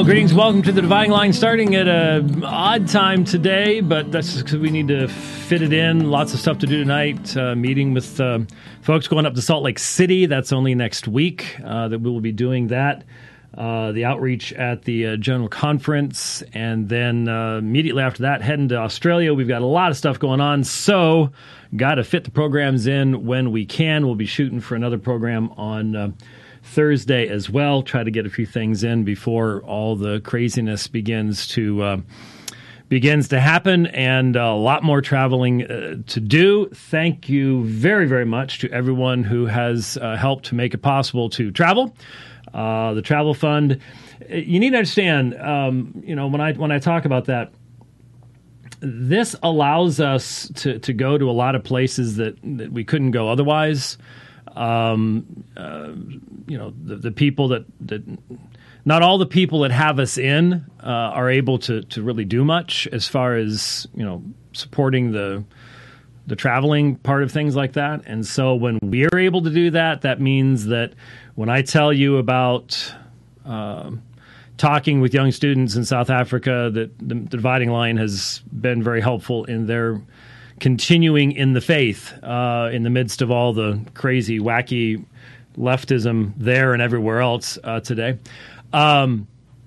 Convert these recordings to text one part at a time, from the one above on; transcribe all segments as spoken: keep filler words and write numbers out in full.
Well, greetings. Welcome to the Dividing Line, starting at an odd time today, but that's because we need to fit it in. Lots of stuff to do tonight. Uh, meeting with uh, folks going up to Salt Lake City. That's only next week uh, that we will be doing that. Uh, the outreach at the uh, General Conference. And then uh, immediately after that, heading to Australia. We've got a lot of stuff going on, so got to fit the programs in when we can. We'll be shooting for another program on Uh, Thursday as well. Try to get a few things in before all the craziness begins to uh, begins to happen, and a lot more traveling uh, to do. Thank you very, very much to everyone who has uh, helped to make it possible to travel. Uh, the Travel Fund. You need to understand, um, you know, when I when I talk about that, this allows us to to go to a lot of places that, that we couldn't go otherwise. Um, uh, you know, the, the people that, that, not all the people that have us in uh, are able to, to really do much as far as, you know, supporting the the traveling part of things like that. And so when we're able to do that, that means that when I tell you about uh, talking with young students in South Africa, that the, the Dividing Line has been very helpful in their continuing in the faith uh, in the midst of all the crazy, wacky leftism there and everywhere else uh, today. Um,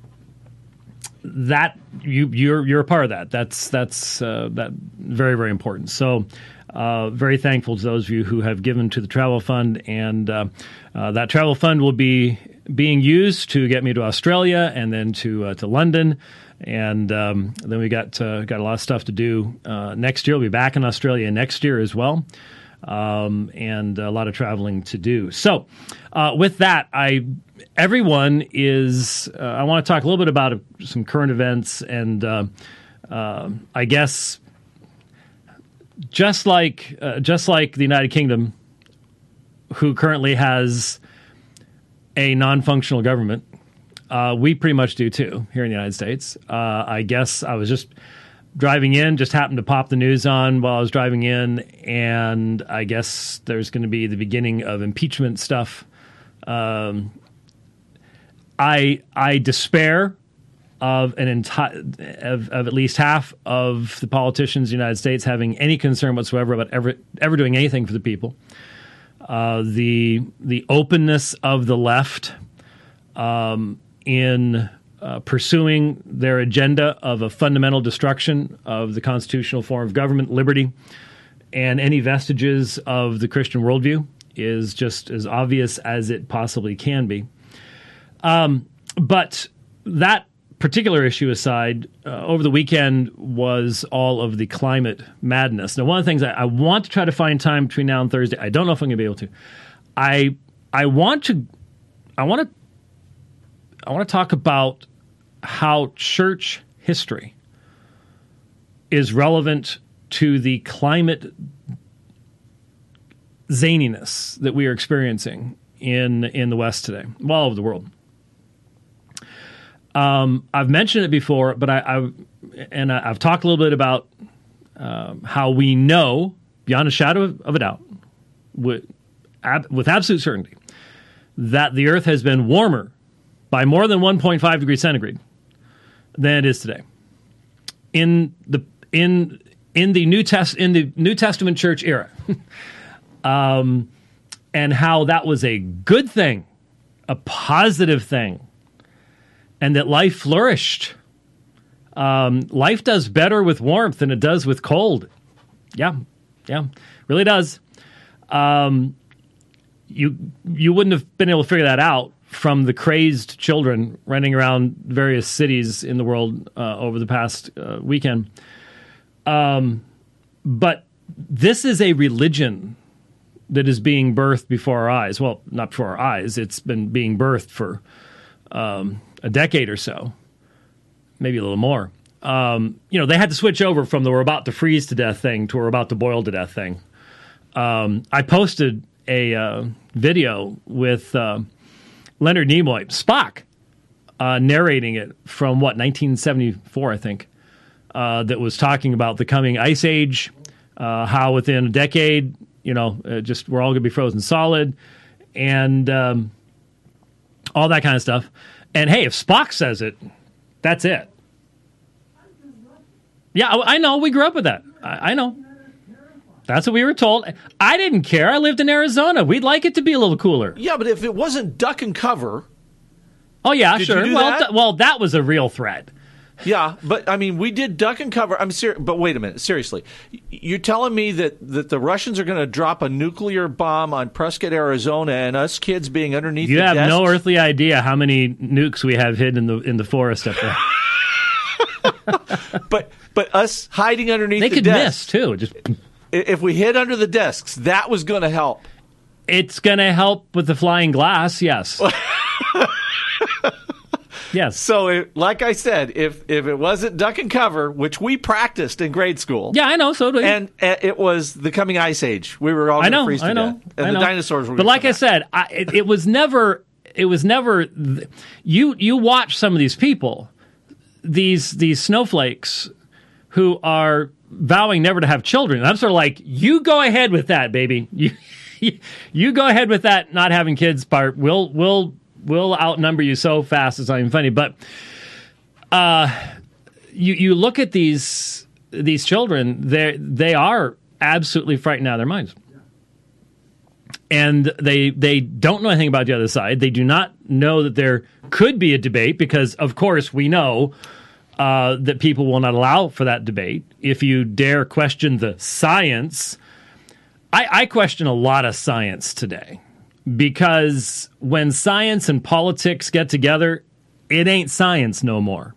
that you you're you're a part of that. That's that's uh, that very very important. So uh, very thankful to those of you who have given to the Travel Fund, and uh, uh, that Travel Fund will be being used to get me to Australia and then to uh, to London. And um, then we got uh, got a lot of stuff to do uh, next year. We'll be back in Australia next year as well, um, and a lot of traveling to do. So, uh, with that, I everyone is. Uh, I want to talk a little bit about uh, some current events, and uh, uh, I guess just like uh, just like the United Kingdom, who currently has a non-functional government. Uh, we pretty much do, too, here in the United States. Uh, I guess I was just driving in, just happened to pop the news on while I was driving in, and I guess there's going to be the beginning of impeachment stuff. Um, I I despair of an entire of, of at least half of the politicians in the United States having any concern whatsoever about ever ever doing anything for the people. Uh, the the openness of the left. Um, in uh, pursuing their agenda of a fundamental destruction of the constitutional form of government, liberty, and any vestiges of the Christian worldview is just as obvious as it possibly can be. Um, but that particular issue aside, uh, over the weekend was all of the climate madness. Now, one of the things I, I want to try to find time between now and Thursday, I don't know if I'm going to be able to. I I want to I want to I want to talk about how church history is relevant to the climate zaniness that we are experiencing in in the West today, well, all over the world. Um, I've mentioned it before, but I, I and I, I've talked a little bit about um, how we know beyond a shadow of, of a doubt, with, ab, with absolute certainty, that the Earth has been warmer by more than one point five degrees centigrade than it is today. In the in in the New Test in the New Testament church era, um, and how that was a good thing, a positive thing, and that life flourished. Um, life does better with warmth than it does with cold. Yeah, yeah, really does. Um, you you wouldn't have been able to figure that out from the crazed children running around various cities in the world uh, over the past uh, weekend. Um, but this is a religion that is being birthed before our eyes. Well, not before our eyes. It's been being birthed for um, a decade or so, maybe a little more. Um, you know, they had to switch over from the we're about to freeze to death thing to we're about to boil to death thing. Um, I posted a uh, video with uh, Leonard Nimoy, Spock, uh, narrating it from, what, nineteen seventy-four, I think, uh, that was talking about the coming ice age, uh, how within a decade, you know, uh, just we're all going to be frozen solid, and um, all that kind of stuff. And hey, if Spock says it, That's it. Yeah, I know. We grew up with that. I, I know. That's what we were told. I didn't care. I lived in Arizona. We'd like it to be a little cooler. Yeah, but if it wasn't duck and cover. Oh, yeah, did sure. You do well, that? Th- well, that was a real threat. Yeah, but I mean, we did duck and cover. I'm serious. But wait a minute. Seriously. You're telling me that, that the Russians are going to drop a nuclear bomb on Prescott, Arizona, and us kids being underneath you the have desks? no earthly idea how many nukes we have hidden in the in the forest up there. but but us hiding underneath they the could desks. miss, too. Just If we hid under the desks, that was going to help. It's going to help with the flying glass, yes. Yes. So, it, like I said, if if it wasn't duck and cover, which we practiced in grade school. Yeah, I know. So do we. And uh, it was the coming ice age. We were all going to freeze to I know, death. And I the know. dinosaurs were But gonna like come I out. said, I, it, it was never, it was never, you you watch some of these people, these these snowflakes who are vowing never to have children. And I'm sort of like, you go ahead with that, baby. You you go ahead with that not having kids part. We'll we'll we'll outnumber you so fast it's not even funny. But uh, you you look at these these children, they they are absolutely frightened out of their minds. And they they don't know anything about the other side. They do not know that there could be a debate because, of course, we know uh, that people will not allow for that debate. If you dare question the science, I, I question a lot of science today because when science and politics get together, it ain't science no more.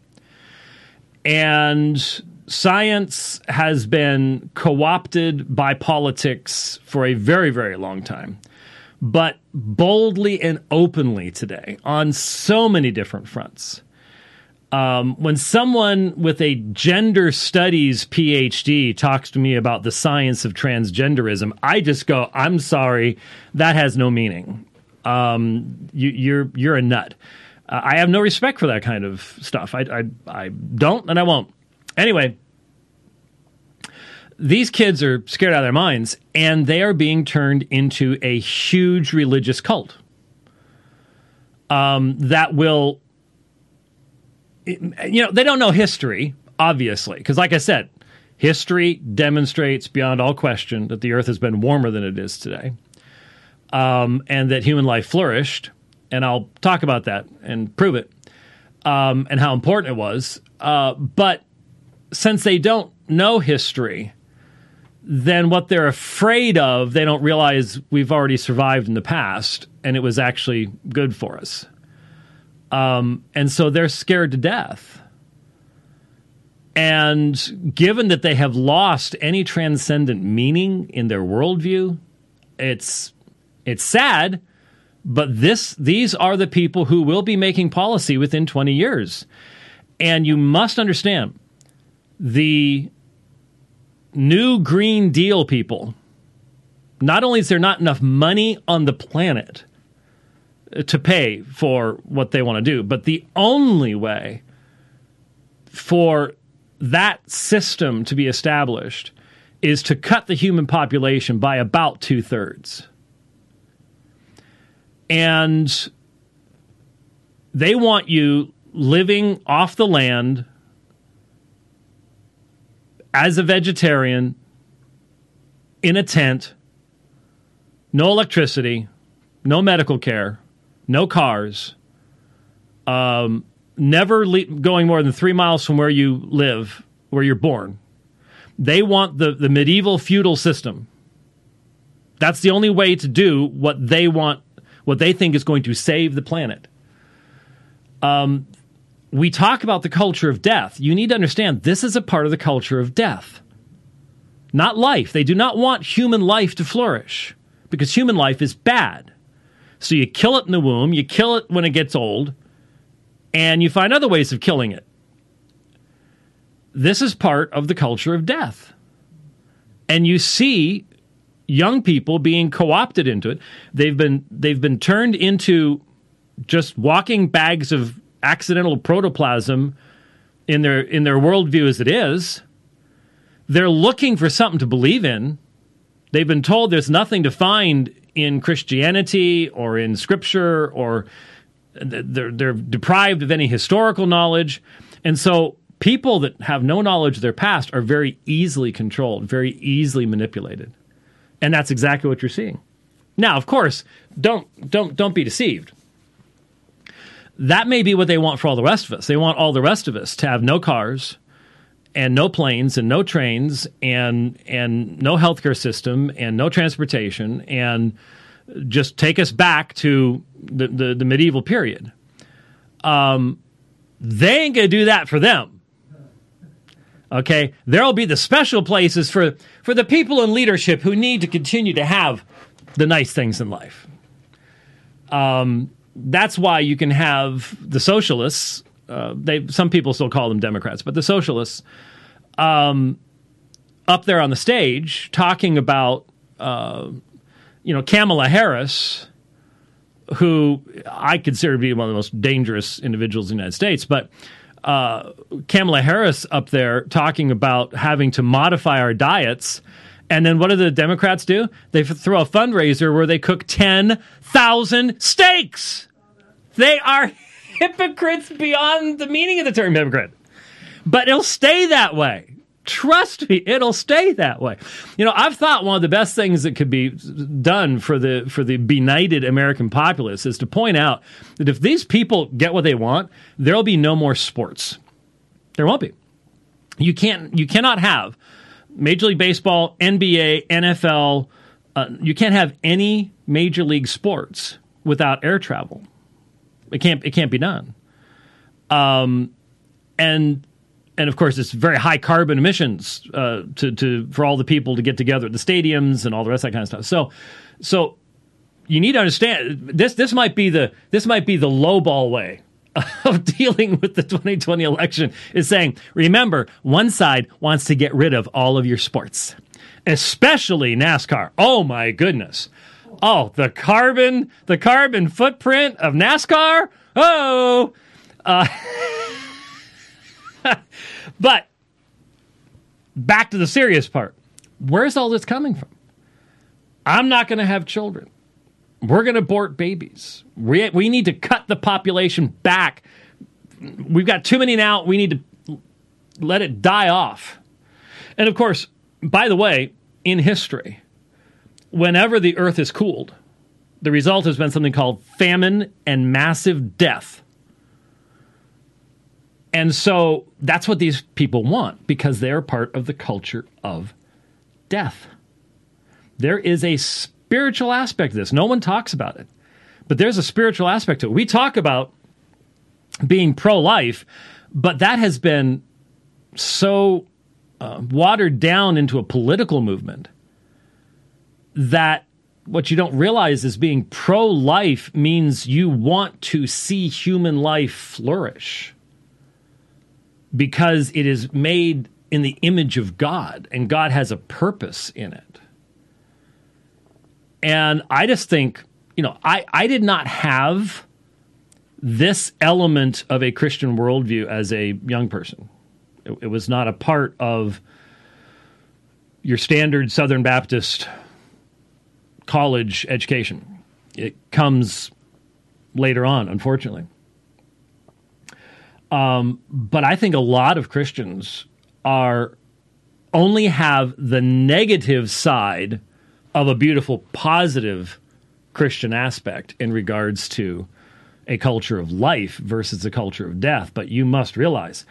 And science has been co-opted by politics for a very, very long time, but boldly and openly today on so many different fronts. Um, when someone with a gender studies P H D talks to me about the science of transgenderism, I just go, I'm sorry, that has no meaning. Um, you, you're you're a nut. Uh, I have no respect for that kind of stuff. I, I, I don't, and I won't. Anyway, these kids are scared out of their minds, and they are being turned into a huge religious cult um, that will, you know, they don't know history, obviously, because like I said, history demonstrates beyond all question that the earth has been warmer than it is today, um, and that human life flourished, and I'll talk about that and prove it, um, and how important it was. Uh, but since they don't know history, then what they're afraid of, they don't realize we've already survived in the past, and it was actually good for us. Um, and so they're scared to death. And given that they have lost any transcendent meaning in their worldview, it's it's sad, but this these are the people who will be making policy within twenty years. And you must understand, the New Green Deal people, not only is there not enough money on the planet to pay for what they want to do, but the only way for that system to be established is to cut the human population by about two-thirds. And they want you living off the land as a vegetarian in a tent, no electricity, no medical care, no cars, um, never le- going more than three miles from where you live, where you're born. They want the, the medieval feudal system. That's the only way to do what they want, what they think is going to save the planet. Um, we talk about the culture of death. You need to understand this is a part of the culture of death, not life. They do not want human life to flourish because human life is bad. So you kill it in the womb, you kill it when it gets old, and you find other ways of killing it. This is part of the culture of death. And you see young people being co-opted into it. They've been they've been turned into just walking bags of accidental protoplasm in their in their worldview as it is. They're looking for something to believe in. They've been told there's nothing to find in Christianity or in Scripture, or they're, they're deprived of any historical knowledge. And so people that have no knowledge of their past are very easily controlled, very easily manipulated. And that's exactly what you're seeing. Now, of course, don't don't don't be deceived. That may be what they want for all the rest of us. They want all the rest of us to have no cars and no planes and no trains and and no healthcare system and no transportation and just take us back to the, the, the medieval period. Um, they ain't going to do that for them. Okay? There'll be the special places for, for the people in leadership who need to continue to have the nice things in life. Um, that's why you can have the socialists. Uh, they some people still call them Democrats, but the socialists um, up there on the stage talking about, uh, you know, Kamala Harris, who I consider to be one of the most dangerous individuals in the United States, but uh, Kamala Harris up there talking about having to modify our diets. And then what do the Democrats do? They throw a fundraiser where they cook ten thousand steaks. They are hypocrites beyond the meaning of the term hypocrite. But it'll stay that way. Trust me, it'll stay that way. You know, I've thought one of the best things that could be done for the for the benighted American populace is to point out that if these people get what they want, there'll be no more sports. There won't be. You can't. You cannot have Major League Baseball, N B A, N F L. Uh, you can't have any major league sports without air travel. It can't. It can't be done. Um, and. And of course, it's very high carbon emissions uh, to, to for all the people to get together at the stadiums and all the rest of that kind of stuff. So, so you need to understand this. This might be the this might be the lowball way of dealing with the twenty twenty election. Is saying, remember, one side wants to get rid of all of your sports, especially NASCAR. Oh my goodness! Oh, the carbon the carbon footprint of NASCAR. Oh. Uh, But back to the serious part. Where's all this coming from? I'm not going to have children. We're going to abort babies. We, we need to cut the population back. We've got too many now. We need to let it die off. And of course, by the way, in history, whenever the earth is cooled, the result has been something called famine and massive death. And so that's what these people want because they're part of the culture of death. There is a spiritual aspect to this. No one talks about it, but there's a spiritual aspect to it. We talk about being pro-life, but that has been so uh, watered down into a political movement that what you don't realize is being pro-life means you want to see human life flourish. Because it is made in the image of God, and God has a purpose in it. And I just think, you know, I, I did not have this element of a Christian worldview as a young person. It, it was not a part of your standard Southern Baptist college education. It comes later on, unfortunately. Um, but I think a lot of Christians are only have the negative side of a beautiful, positive Christian aspect in regards to a culture of life versus a culture of death. But you must realize,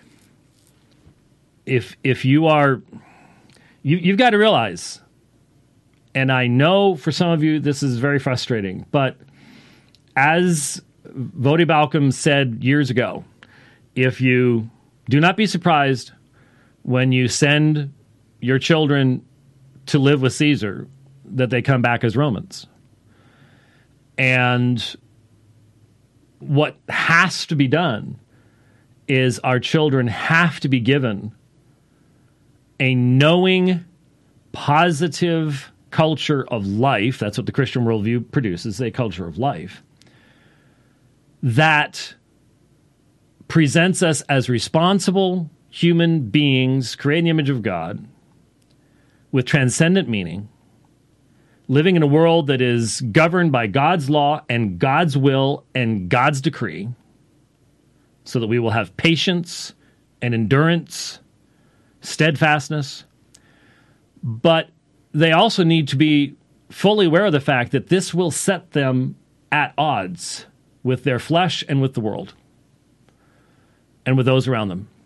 if if you are, you, you've got to realize, and I know for some of you this is very frustrating, but as Voddie Baucham said years ago, if you do not be surprised when you send your children to live with Caesar, that they come back as Romans. And what has to be done is our children have to be given a knowing, positive culture of life. That's what the Christian worldview produces, a culture of life that presents us as responsible human beings, created in the image of God, with transcendent meaning, living in a world that is governed by God's law and God's will and God's decree, so that we will have patience and endurance, steadfastness. But they also need to be fully aware of the fact that this will set them at odds with their flesh and with the world and with those around them.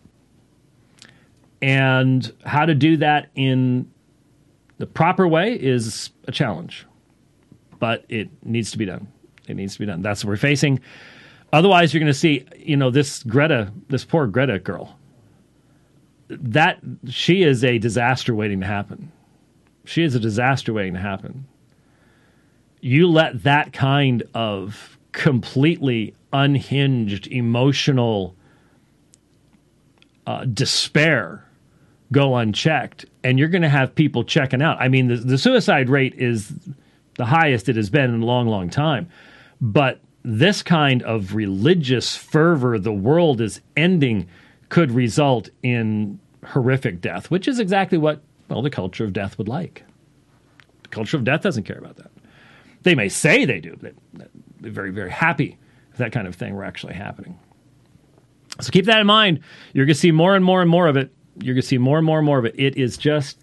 And how to do that in the proper way is a challenge, but it needs to be done. It needs to be done. That's what we're facing. Otherwise, you're going to see, you know, this Greta, this poor Greta girl, that she is a disaster waiting to happen. She is a disaster waiting to happen. You let that kind of completely unhinged emotional uh, despair go unchecked, and you're going to have people checking out. I mean, the, the suicide rate is the highest it has been in a long, long time. But this kind of religious fervor, the world is ending, could result in horrific death, which is exactly what, well, the culture of death would like. The culture of death doesn't care about that. They may say they do, but they're very, very happy if that kind of thing were actually happening. So keep that in mind. You're going to see more and more and more of it. You're going to see more and more and more of it. It is just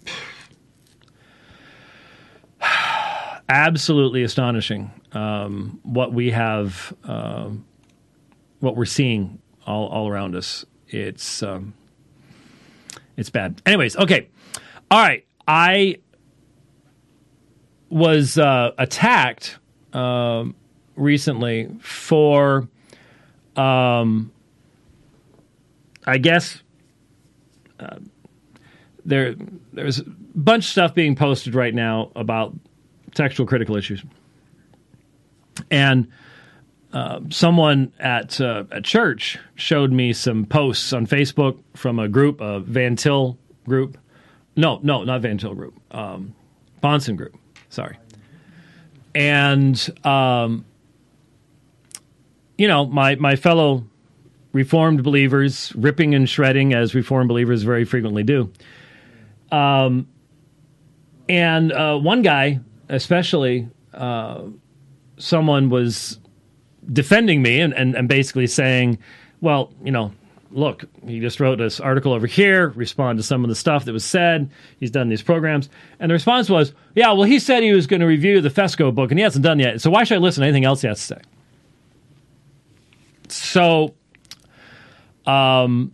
absolutely astonishing um, what we have, uh, what we're seeing all, all around us. It's um, it's bad. Anyways, okay. All right. I was uh, attacked uh, recently for, um, I guess, uh, there there's a bunch of stuff being posted right now about textual critical issues. And uh, someone at uh, at church showed me some posts on Facebook from a group, a Van Til group. No, no, not Van Til group. Um, Bahnsen group. Sorry. And, um, you know, my, my fellow Reformed believers ripping and shredding, as Reformed believers very frequently do. Um, and uh, one guy, especially, uh, someone was defending me and, and, and basically saying, well, you know, look, he just wrote this article over here, respond to some of the stuff that was said. He's done these programs. And the response was, yeah, well, he said he was going to review the Fesco book, and he hasn't done yet. So why should I listen to anything else he has to say? So, um,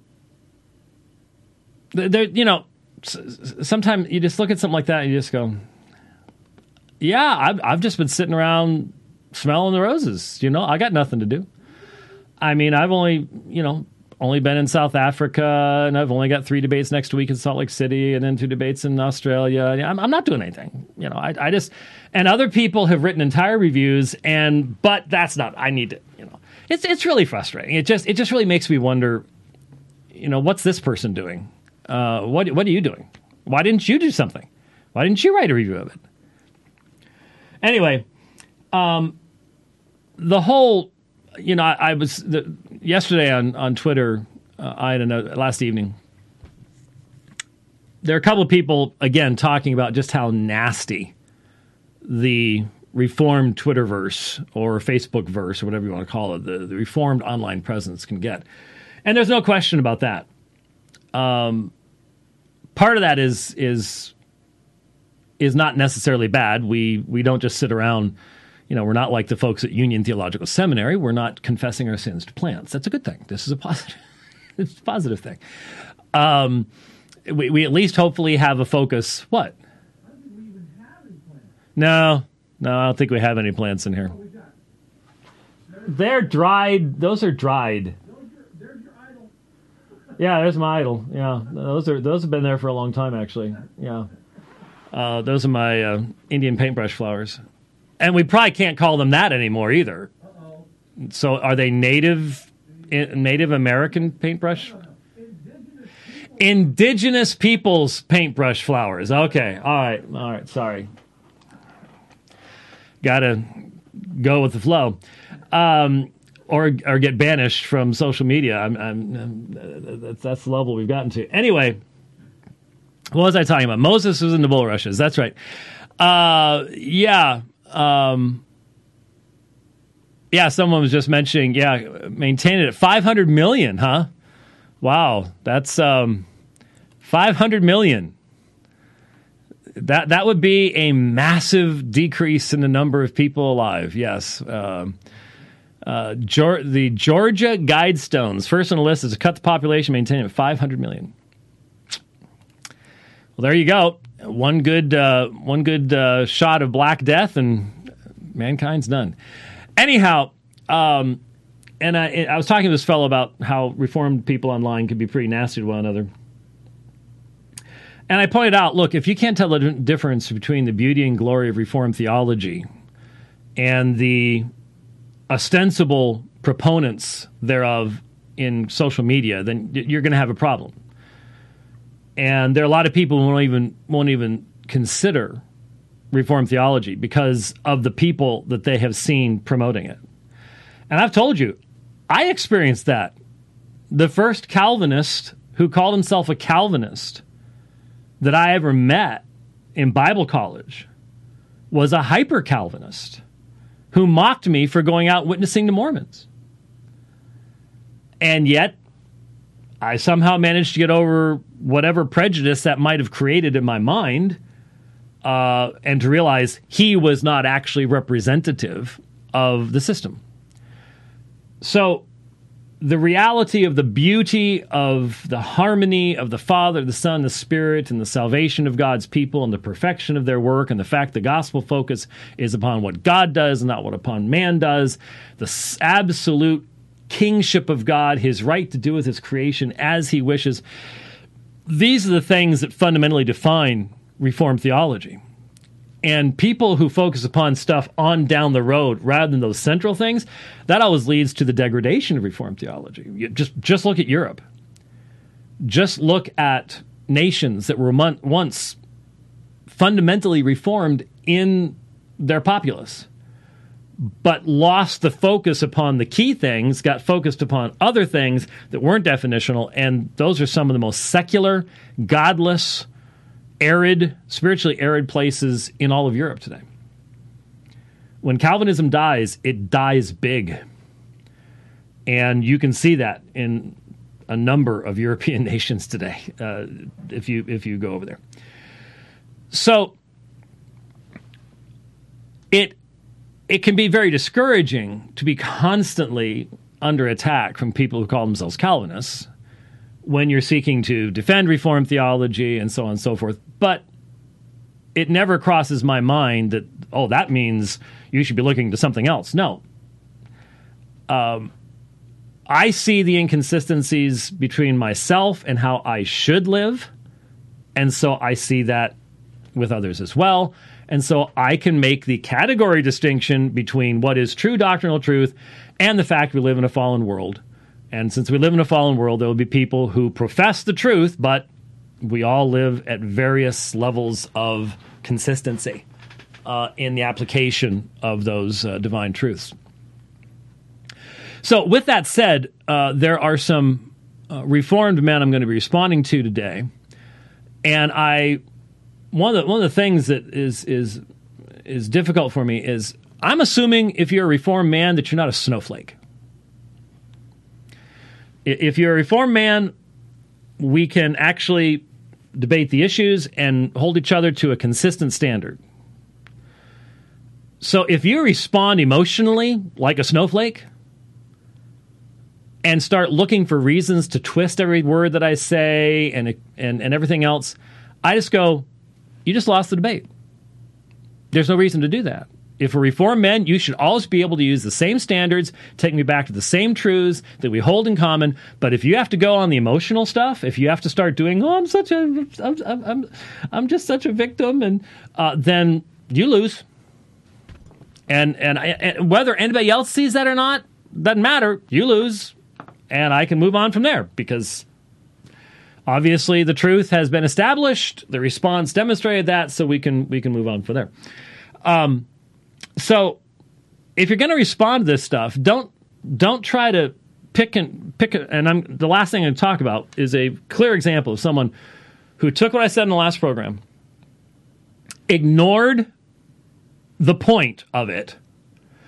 there, you know, sometimes you just look at something like that and you just go, yeah, I've, I've just been sitting around smelling the roses. You know, I got nothing to do. I mean, I've only, you know, only been in South Africa, and I've only got three debates next week in Salt Lake City, and then two debates in Australia. I'm, I'm not doing anything, you know. I, I just, and other people have written entire reviews, and but that's not. I need to, you know. It's it's really frustrating. It just it just really makes me wonder, you know, what's this person doing? Uh, what what are you doing? Why didn't you do something? Why didn't you write a review of it? Anyway, um, the whole. You know, I, I was the, yesterday on on Twitter. Uh, I don't know last evening. There are a couple of people again talking about just how nasty the reformed Twitterverse or Facebook verse or whatever you want to call it, the, the reformed online presence can get, and there's no question about that. Um, part of that is is is not necessarily bad. We we don't just sit around. You know, we're not like the folks at Union Theological Seminary. We're not confessing our sins to plants. That's a good thing. This is a positive, it's a positive thing. Um, we, we at least hopefully have a focus. What? I don't think we even have any plants. No, no, I don't think we have any plants in here. Oh, we got. There's, They're dried. Those are dried. those are, there's your idol. Yeah, there's my idol. Yeah, those are those have been there for a long time, actually. Yeah, uh, those are my uh, Indian paintbrush flowers. And we probably can't call them that anymore either. Uh-oh. So are they native Native American paintbrush? Indigenous people. Indigenous people's paintbrush flowers. Okay. All right. All right. Sorry. Got to go with the flow. Um, or or get banished from social media. I'm, I'm, I'm, that's, that's the level we've gotten to. Anyway, what was I talking about? Moses was in the bulrushes. That's right. Uh, yeah. Um, Yeah, someone was just mentioning, yeah, maintain it at five hundred million, huh? Wow, that's um, five hundred million. That that would be a massive decrease in the number of people alive. Yes. Um, uh, Geor- the Georgia Guidestones, first on the list, is to cut the population, maintain it at five hundred million. Well, there you go. One good uh, one good uh, shot of Black Death, and mankind's done. Anyhow, um, and I, I was talking to this fellow about how Reformed people online can be pretty nasty to one another. And I pointed out, look, if you can't tell the difference between the beauty and glory of Reformed theology and the ostensible proponents thereof in social media, then you're going to have a problem. And there are a lot of people who won't even won't even consider Reformed theology because of the people that they have seen promoting it. And I've told you, I experienced that. The first Calvinist who called himself a Calvinist that I ever met in Bible college was a hyper-Calvinist who mocked me for going out witnessing to Mormons. And yet, I somehow managed to get over whatever prejudice that might have created in my mind, uh, and to realize he was not actually representative of the system. So the reality of the beauty of the harmony of the Father, the Son, the Spirit, and the salvation of God's people and the perfection of their work, and the fact the gospel focus is upon what God does and not what upon man does, the absolute kingship of God, his right to do with his creation as he wishes. These are the things that fundamentally define Reformed theology. And people who focus upon stuff on down the road rather than those central things, that always leads to the degradation of Reformed theology. You just, just look at Europe. Just look at nations that were mon- once fundamentally Reformed in their populace, but lost the focus upon the key things, got focused upon other things that weren't definitional, and those are some of the most secular, godless, arid, spiritually arid places in all of Europe today. When Calvinism dies, it dies big. And you can see that in a number of European nations today, uh, if you if you go over there. So it it can be very discouraging to be constantly under attack from people who call themselves Calvinists when you're seeking to defend Reformed theology and so on and so forth. But it never crosses my mind that, oh, that means you should be looking to something else. No. Um, I see the inconsistencies between myself and how I should live, and so I see that with others as well. And so I can make the category distinction between what is true doctrinal truth and the fact we live in a fallen world. And since we live in a fallen world, there will be people who profess the truth, but we all live at various levels of consistency uh, in the application of those uh, divine truths. So with that said, uh, there are some uh, Reformed men I'm going to be responding to today. And I one of the, one of the things that is is is difficult for me is I'm assuming if you're a Reformed man that you're not a snowflake. If you're a Reformed man, we can actually debate the issues and hold each other to a consistent standard. So if you respond emotionally like a snowflake and start looking for reasons to twist every word that I say and and, and everything else, I just go, you just lost the debate. There's no reason to do that. If we're Reformed men, you should always be able to use the same standards, take me back to the same truths that we hold in common. But if you have to go on the emotional stuff, if you have to start doing, oh, I'm such a, I'm, I'm, I'm just such a victim, and uh, then you lose. And, and and whether anybody else sees that or not doesn't matter. You lose, and I can move on from there because obviously the truth has been established. The response demonstrated that, so we can we can move on from there. Um. So, if you're going to respond to this stuff, don't don't try to pick and pick. A, and I'm the last thing I'm going to talk about is a clear example of someone who took what I said in the last program, ignored the point of it,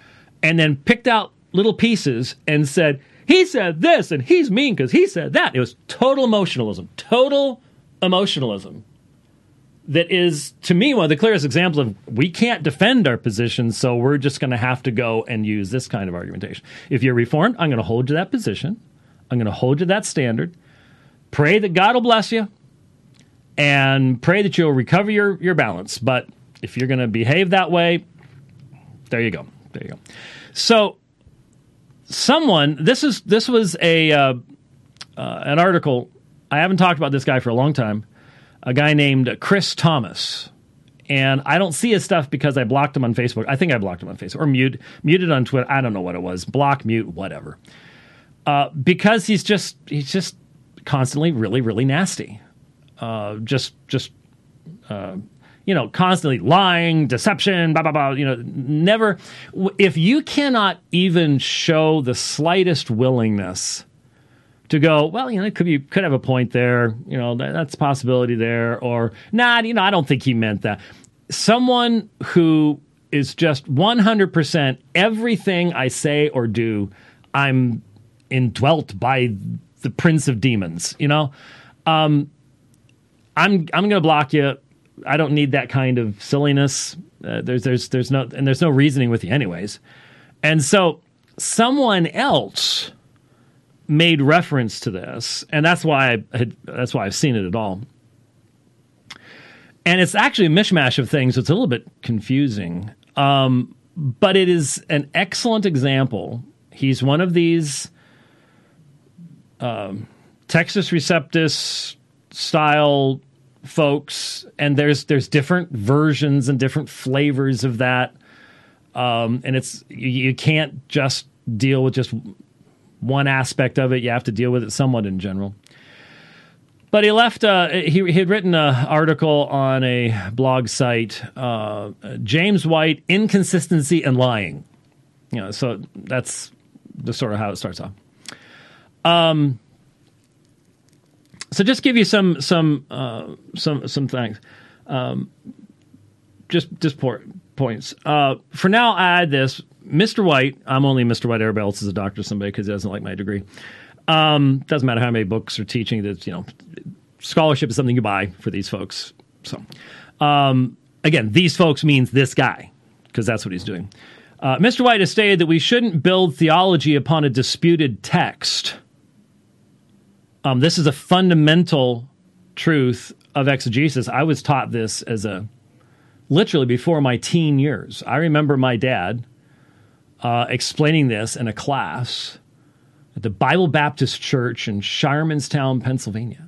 and then picked out little pieces and said, he said this and he's mean because he said that. It was total emotionalism, total emotionalism. That is, to me, one of the clearest examples of we can't defend our position, so we're just going to have to go and use this kind of argumentation. If you're Reformed, I'm going to hold you to that position. I'm going to hold you to that standard. Pray that God will bless you, and pray that you'll recover your, your balance. But if you're going to behave that way, there you go. There you go. So, someone, this is this was a uh, uh, an article. I haven't talked about this guy for a long time. A guy named Chris Thomas. And I don't see his stuff because I blocked him on Facebook. I think I blocked him on Facebook. Or mute, muted on Twitter. I don't know what it was. Block, mute, whatever. Uh, because he's just he's just constantly really, really nasty. Uh, just, just uh, you know, constantly lying, deception, blah, blah, blah. You know, never. If you cannot even show the slightest willingness to go, well, you know, it could be, could have a point there, you know, that, that's a possibility there, or, nah, you know, I don't think he meant that. Someone who is just one hundred percent everything I say or do, I'm indwelt by the prince of demons, you know? Um, I'm I'm going to block you. I don't need that kind of silliness. Uh, there's there's there's no and there's no reasoning with you anyways. And so someone else made reference to this, and that's why I had, that's why I've seen it at all. And it's actually a mishmash of things. So it's a little bit confusing, um, but it is an excellent example. He's one of these um, Textus Receptus style folks, and there's there's different versions and different flavors of that. Um, and it's you, you can't just deal with just one aspect of it. You have to deal with it somewhat in general. But he left. Uh, he, he had written an article on a blog site, uh, James White, Inconsistency and Lying. You know, so that's the sort of how it starts off. Um. So just give you some some uh, some some things. Um, just just por- points. Uh, for now, I add this. Mister White, I'm only Mister White. Everybody else is a doctor of somebody because he doesn't like my degree. Um, doesn't matter how many books or teaching. That you know, scholarship is something you buy for these folks. So, um, again, these folks means this guy because that's what he's doing. Uh, Mister White has stated that we shouldn't build theology upon a disputed text. Um, this is a fundamental truth of exegesis. I was taught this as a literally before my teen years. I remember my dad uh, explaining this in a class at the Bible Baptist Church in Shiremanstown, Pennsylvania.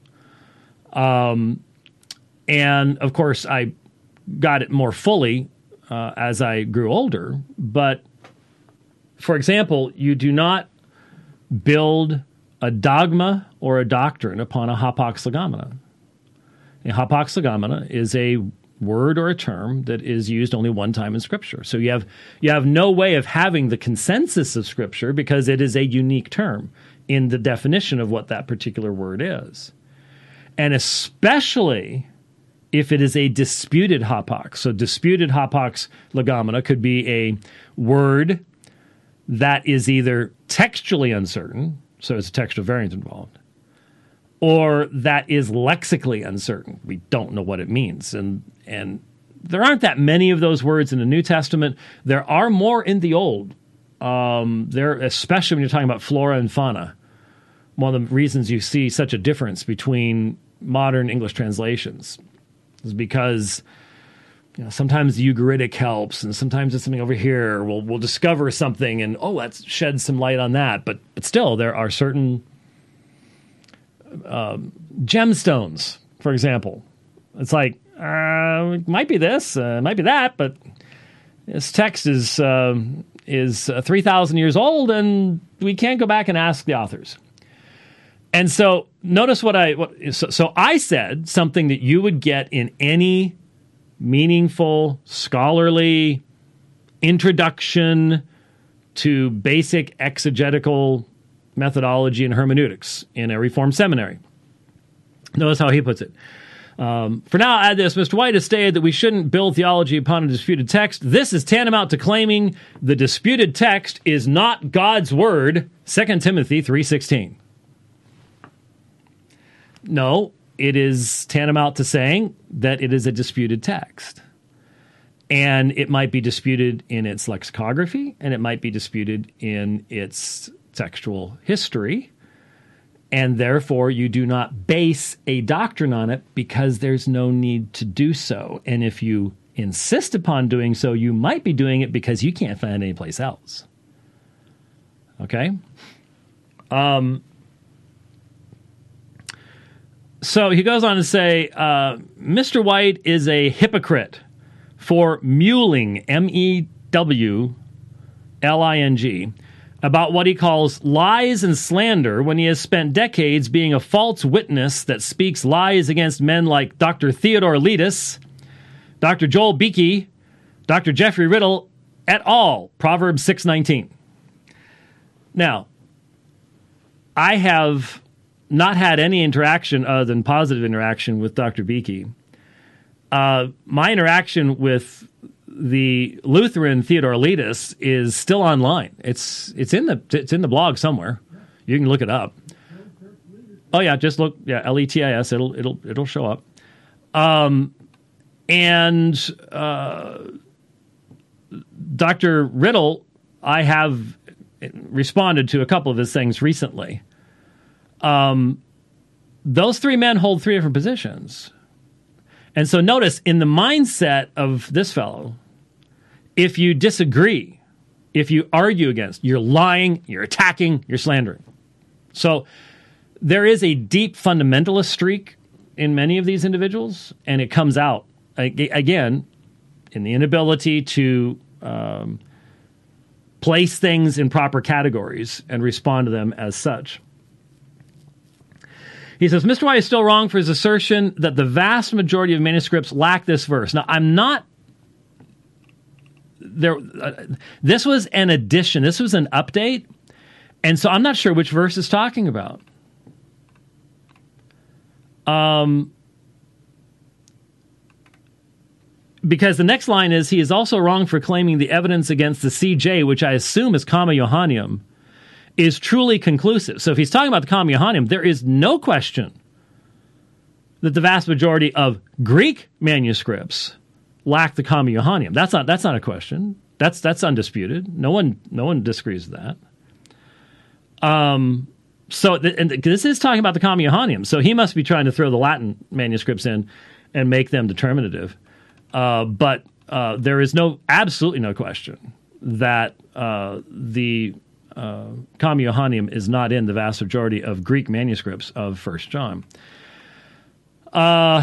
Um, and of course, I got it more fully uh, as I grew older. But for example, you do not build a dogma or a doctrine upon a hapax legomena. A hapax legomena is a word or a term that is used only one time in Scripture. So you have you have no way of having the consensus of Scripture because it is a unique term in the definition of what that particular word is. And especially if it is a disputed hapax. So disputed hapax legomena could be a word that is either textually uncertain, so it's a textual variant involved, or that is lexically uncertain. We don't know what it means. And and there aren't that many of those words in the New Testament. There are more in the Old. Um, there, especially when you're talking about flora and fauna. One of the reasons you see such a difference between modern English translations is because you know, sometimes the Ugaritic helps, and sometimes it's something over here. We'll we'll discover something, and oh, that sheds some light on that. But but still, there are certain um, gemstones, for example. It's like uh, it might be this, uh, it might be that, but this text is uh, is uh, three thousand years old, and we can't go back and ask the authors. And so, notice what I what, so, so I said something that you would get in any meaningful, scholarly introduction to basic exegetical methodology and hermeneutics in a Reformed seminary. Notice how he puts it. Um, for now, I'll add this. Mister White has stated that we shouldn't build theology upon a disputed text. This is tantamount to claiming the disputed text is not God's word, Second Timothy three sixteen. No, it is tantamount to saying that it is a disputed text. And it might be disputed in its lexicography, and it might be disputed in its textual history. And therefore, you do not base a doctrine on it because there's no need to do so. And if you insist upon doing so, you might be doing it because you can't find it anyplace else. Okay? Um, so he goes on to say, uh, Mister White is a hypocrite for mewling, M E W L I N G, about what he calls lies and slander when he has spent decades being a false witness that speaks lies against men like Doctor Theodore Letis, Doctor Joel Beakey, Doctor Jeffrey Riddle, et al. Proverbs six nineteen. Now, I have not had any interaction other than positive interaction with Doctor Beakey. Uh, my interaction with the Lutheran Theodore Letis is still online. It's it's in the it's in the blog somewhere. You can look it up. Oh yeah, just look yeah L E T I S. It'll it'll it'll show up. Um, and uh, Doctor Riddle, I have responded to a couple of his things recently. Um, those three men hold three different positions, and so notice in the mindset of this fellow, if you disagree, if you argue against, you're lying, you're attacking, you're slandering. So there is a deep fundamentalist streak in many of these individuals, and it comes out, again, in the inability to um, place things in proper categories and respond to them as such. He says, Mister White is still wrong for his assertion that the vast majority of manuscripts lack this verse. Now, I'm not There, uh, this was an addition. This was an update, and so I'm not sure which verse is talking about. Um, because the next line is, he is also wrong for claiming the evidence against the C J, which I assume is Comma Johanneum, is truly conclusive. So if he's talking about the Comma Johanneum, there is no question that the vast majority of Greek manuscripts lack the Comma Johanneum. That's not that's not a question. That's that's undisputed. No one no one disagrees with that. Um, so th- and th- this is talking about the Comma Johanneum. So he must be trying to throw the Latin manuscripts in and make them determinative. Uh, but uh, there is no absolutely no question that uh, the uh, Comma Johanneum is not in the vast majority of Greek manuscripts of First John. Uh.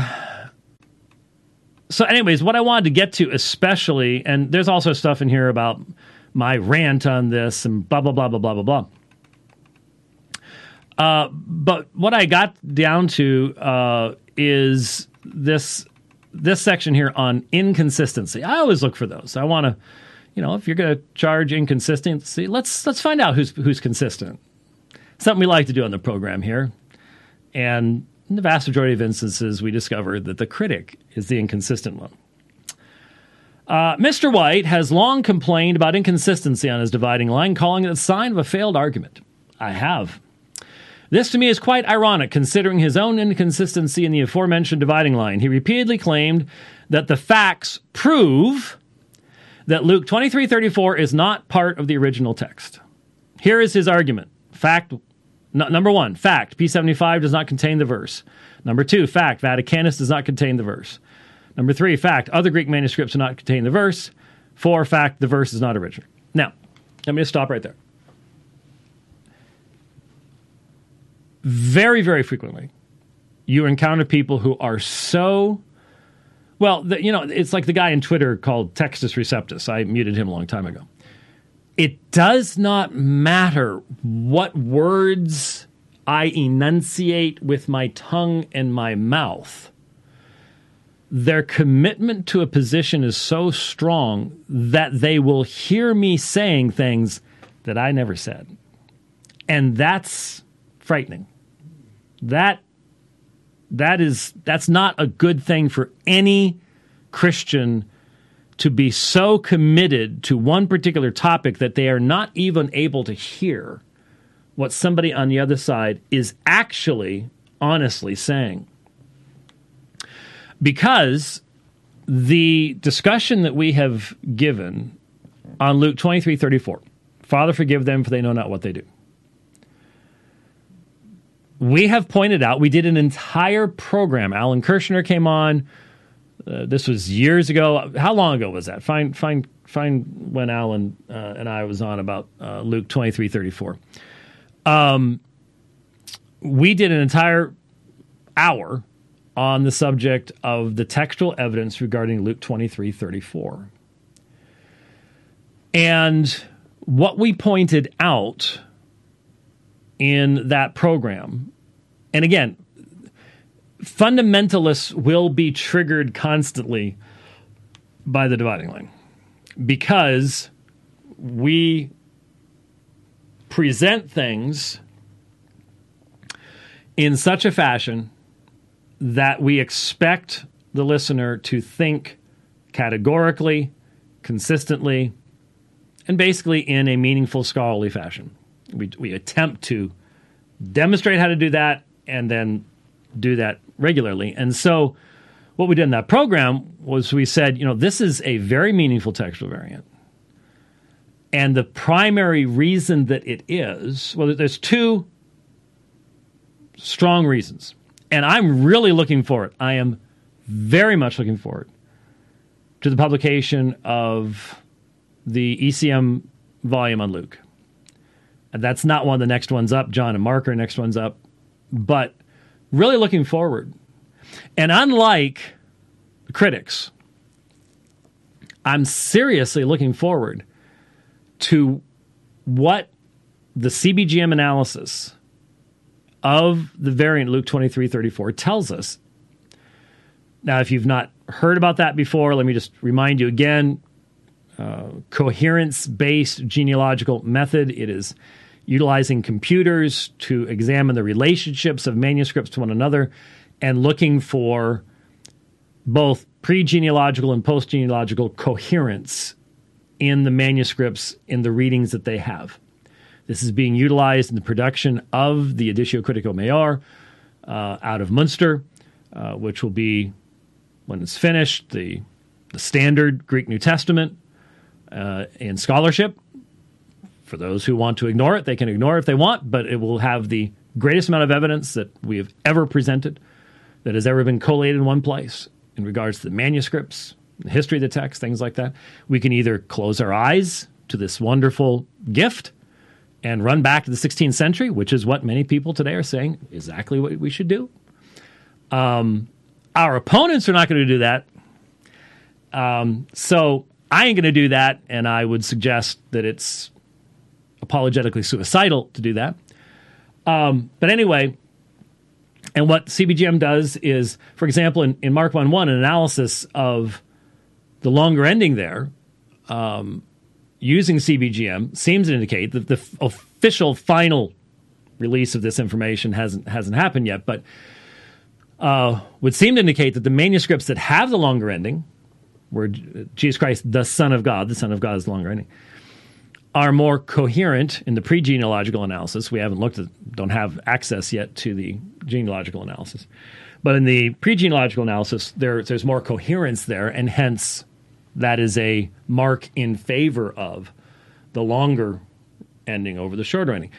So anyways, what I wanted to get to especially, and there's also stuff in here about my rant on this and blah, blah, blah, blah, blah, blah, blah. Uh, but what I got down to uh, is this this section here on inconsistency. I always look for those. I want to, you know, if you're going to charge inconsistency, let's let's find out who's who's consistent. Something we like to do on the program here. And in the vast majority of instances, we discover that the critic is the inconsistent one. Uh, Mister White has long complained about inconsistency on his dividing line, calling it a sign of a failed argument. I have. This to me is quite ironic, considering his own inconsistency in the aforementioned dividing line. He repeatedly claimed that the facts prove that Luke twenty-three thirty-four is not part of the original text. Here is his argument. Fact No, number one, fact, P seventy-five does not contain the verse. Number two, fact, Vaticanus does not contain the verse. Number three, fact, other Greek manuscripts do not contain the verse. Four, fact, the verse is not original. Now, let me just stop right there. Very, very frequently, you encounter people who are so, well, the, you know, it's like the guy in Twitter called Textus Receptus. I muted him a long time ago. It does not matter what words I enunciate with my tongue and my mouth. Their commitment to a position is so strong that they will hear me saying things that I never said. And that's frightening. That That is, that's not a good thing for any Christian to be so committed to one particular topic that they are not even able to hear what somebody on the other side is actually honestly saying. Because the discussion that we have given on Luke twenty-three thirty-four, Father, forgive them, for they know not what they do. We have pointed out, we did an entire program. Alan Kirshner came on. Uh, this was years ago. How long ago was that? Find find find when Alan uh, and I was on about uh, Luke twenty-three thirty-four. Um, we did an entire hour on the subject of the textual evidence regarding Luke twenty-three thirty-four. And what we pointed out in that program, and again, fundamentalists will be triggered constantly by the dividing line because we present things in such a fashion that we expect the listener to think categorically, consistently, and basically in a meaningful scholarly fashion. We, we attempt to demonstrate how to do that and then do that regularly. And so what we did in that program was we said, you know, this is a very meaningful textual variant. And the primary reason that it is, well, there's two strong reasons. And I'm really looking forward. I am very much looking forward to the publication of the E C M volume on Luke. And that's not one of the next ones up. John and Mark are next ones up. But really looking forward. And unlike critics, I'm seriously looking forward to what the C B G M analysis of the variant Luke twenty-three thirty-four tells us. Now, if you've not heard about that before, let me just remind you again, uh, coherence-based genealogical method. It is utilizing computers to examine the relationships of manuscripts to one another and looking for both pre-genealogical and post-genealogical coherence in the manuscripts, in the readings that they have. This is being utilized in the production of the Editio Critico Major uh, out of Munster, uh, which will be, when it's finished, the, the standard Greek New Testament uh, in scholarship. For those who want to ignore it, they can ignore it if they want, but it will have the greatest amount of evidence that we have ever presented that has ever been collated in one place in regards to the manuscripts, the history of the text, things like that. We can either close our eyes to this wonderful gift and run back to the sixteenth century, which is what many people today are saying exactly what we should do. Um, our opponents are not going to do that. Um, so I ain't going to do that, and I would suggest that it's apologetically suicidal to do that. Um, but anyway, and what C B G M does is, for example, in, in Mark one one, an analysis of the longer ending there, um, using C B G M seems to indicate that the f- official final release of this information hasn't hasn't happened yet, but uh, would seem to indicate that the manuscripts that have the longer ending, where Jesus Christ, the Son of God, the Son of God is the longer ending, are more coherent in the pre-genealogical analysis. We haven't looked at, don't have access yet to the genealogical analysis. But in the pre-genealogical analysis, there, there's more coherence there, and hence that is a mark in favor of the longer ending over the shorter ending.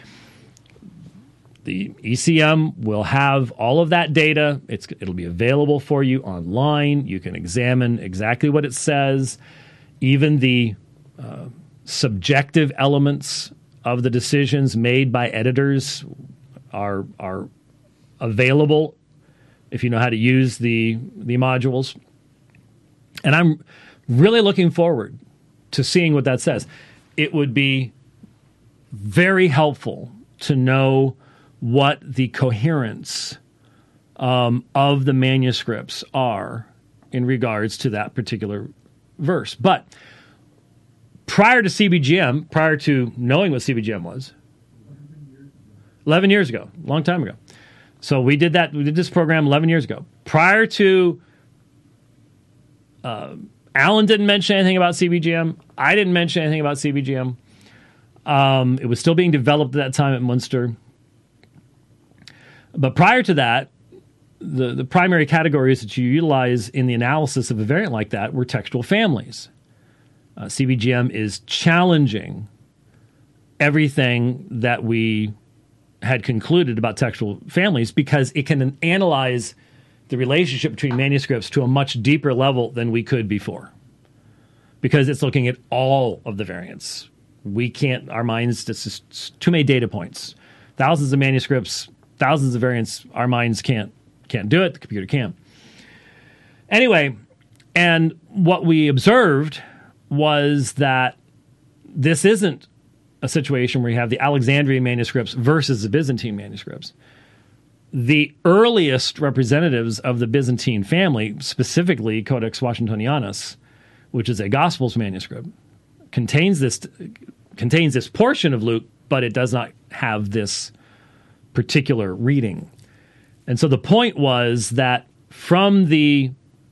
The E C M will have all of that data. It's, it'll be available for you online. You can examine exactly what it says. Even the uh, subjective elements of the decisions made by editors are are available if you know how to use the the modules. And I'm really looking forward to seeing what that says. It would be very helpful to know what the coherence um, of the manuscripts are in regards to that particular verse. But prior to C B G M, prior to knowing what C B G M was, eleven years ago, a long time ago. So we did that. We did this program eleven years ago. Prior to, uh, Alan didn't mention anything about C B G M. I didn't mention anything about C B G M. Um, it was still being developed at that time at Munster. But prior to that, the, the primary categories that you utilize in the analysis of a variant like that were textual families. Uh, C B G M is challenging everything that we had concluded about textual families because it can analyze the relationship between manuscripts to a much deeper level than we could before. Because it's looking at all of the variants. We can't, our minds, it's just too many data points. Thousands of manuscripts, thousands of variants, our minds can't can't do it, the computer can. Anyway, and what we observed was that this isn't a situation where you have the Alexandrian manuscripts versus the Byzantine manuscripts. The earliest representatives of the Byzantine family, specifically Codex Washingtonianus, which is a Gospels manuscript, contains this contains this portion of Luke, but it does not have this particular reading. And so the point was that from the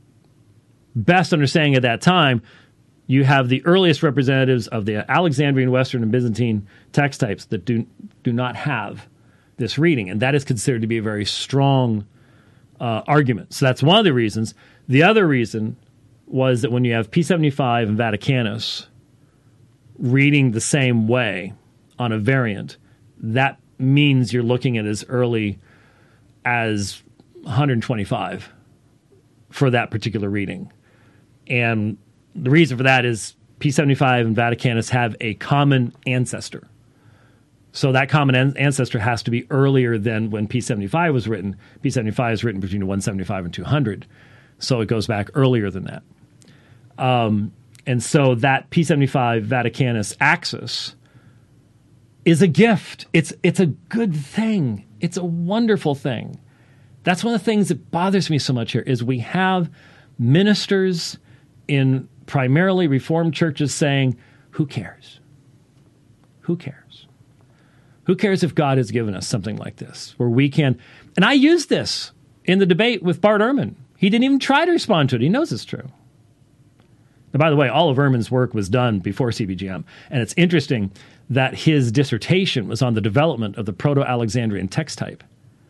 best understanding at that time, you have the earliest representatives of the Alexandrian, Western, and Byzantine text types that do do not have this reading, and that is considered to be a very strong uh, argument. So that's one of the reasons. The other reason was that when you have P seventy-five and Vaticanus reading the same way on a variant, that means you're looking at as early as one hundred twenty-five for that particular reading. And the reason for that is P seventy-five and Vaticanus have a common ancestor. So that common an- ancestor has to be earlier than when P seventy-five was written. P seventy-five is written between one seventy-five and two hundred. So it goes back earlier than that. Um, and so that P seventy-five Vaticanus axis is a gift. It's it's a good thing. It's a wonderful thing. That's one of the things that bothers me so much here is we have ministers in primarily Reformed churches saying, who cares? Who cares? Who cares if God has given us something like this where we can... And I used this in the debate with Bart Ehrman. He didn't even try to respond to it. He knows it's true. And by the way, all of Ehrman's work was done before C B G M. And it's interesting that his dissertation was on the development of the Proto-Alexandrian text type.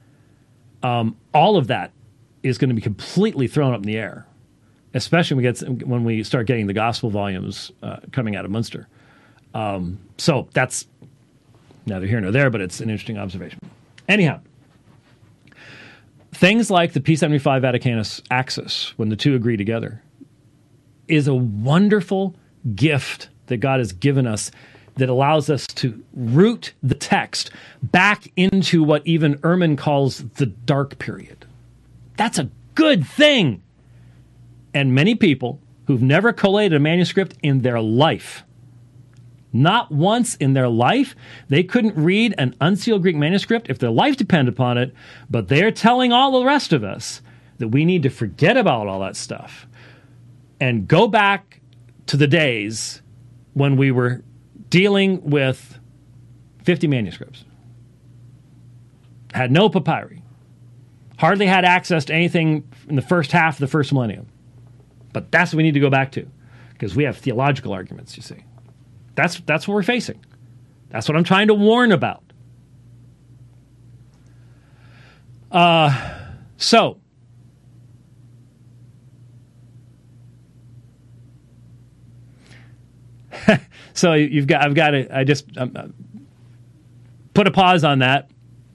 Um, all of that is going to be completely thrown up in the air, especially when we, get, when we start getting the gospel volumes uh, coming out of Munster. Um, so that's neither here nor there, but it's an interesting observation. Anyhow, things like the P seventy-five Vaticanus axis, when the two agree together, is a wonderful gift that God has given us that allows us to root the text back into what even Ehrman calls the dark period. That's a good thing. And many people who've never collated a manuscript in their life, not once in their life, they couldn't read an unsealed Greek manuscript if their life depended upon it, but they're telling all the rest of us that we need to forget about all that stuff and go back to the days when we were dealing with fifty manuscripts, had no papyri, hardly had access to anything in the first half of the first millennium. But that's what we need to go back to, because we have theological arguments, you see. That's, that's what we're facing. That's what I'm trying to warn about. Uh, so, so you've got, I've got to, I just um, put a pause on that.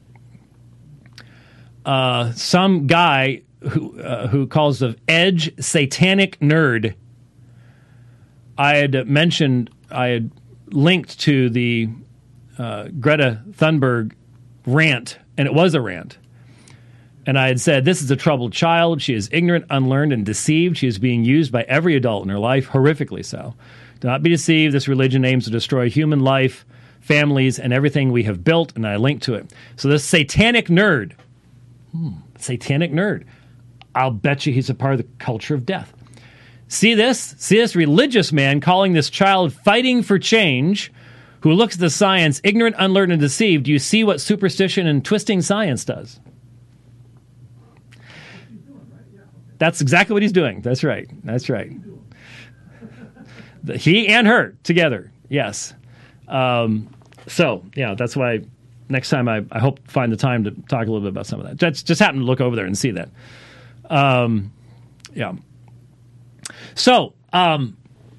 Uh, some guy who uh, who calls the Edge satanic nerd. I had mentioned, I had linked to the uh, Greta Thunberg rant, and it was a rant. And I had said, this is a troubled child. She is ignorant, unlearned, and deceived. She is being used by every adult in her life, horrifically so. Do not be deceived. This religion aims to destroy human life, families, and everything we have built, and I linked to it. So this satanic nerd, hmm, satanic nerd, I'll bet you he's a part of the culture of death. See this? See this religious man calling this child fighting for change, who looks at the science, ignorant, unlearned, and deceived. You see what superstition and twisting science does. That's exactly what he's doing. That's right. That's right. The, he and her together. Yes. Um, so, yeah, that's why next time I, I hope to find the time to talk a little bit about some of that. Just, just happened to look over there and see that. Um, yeah. So, um,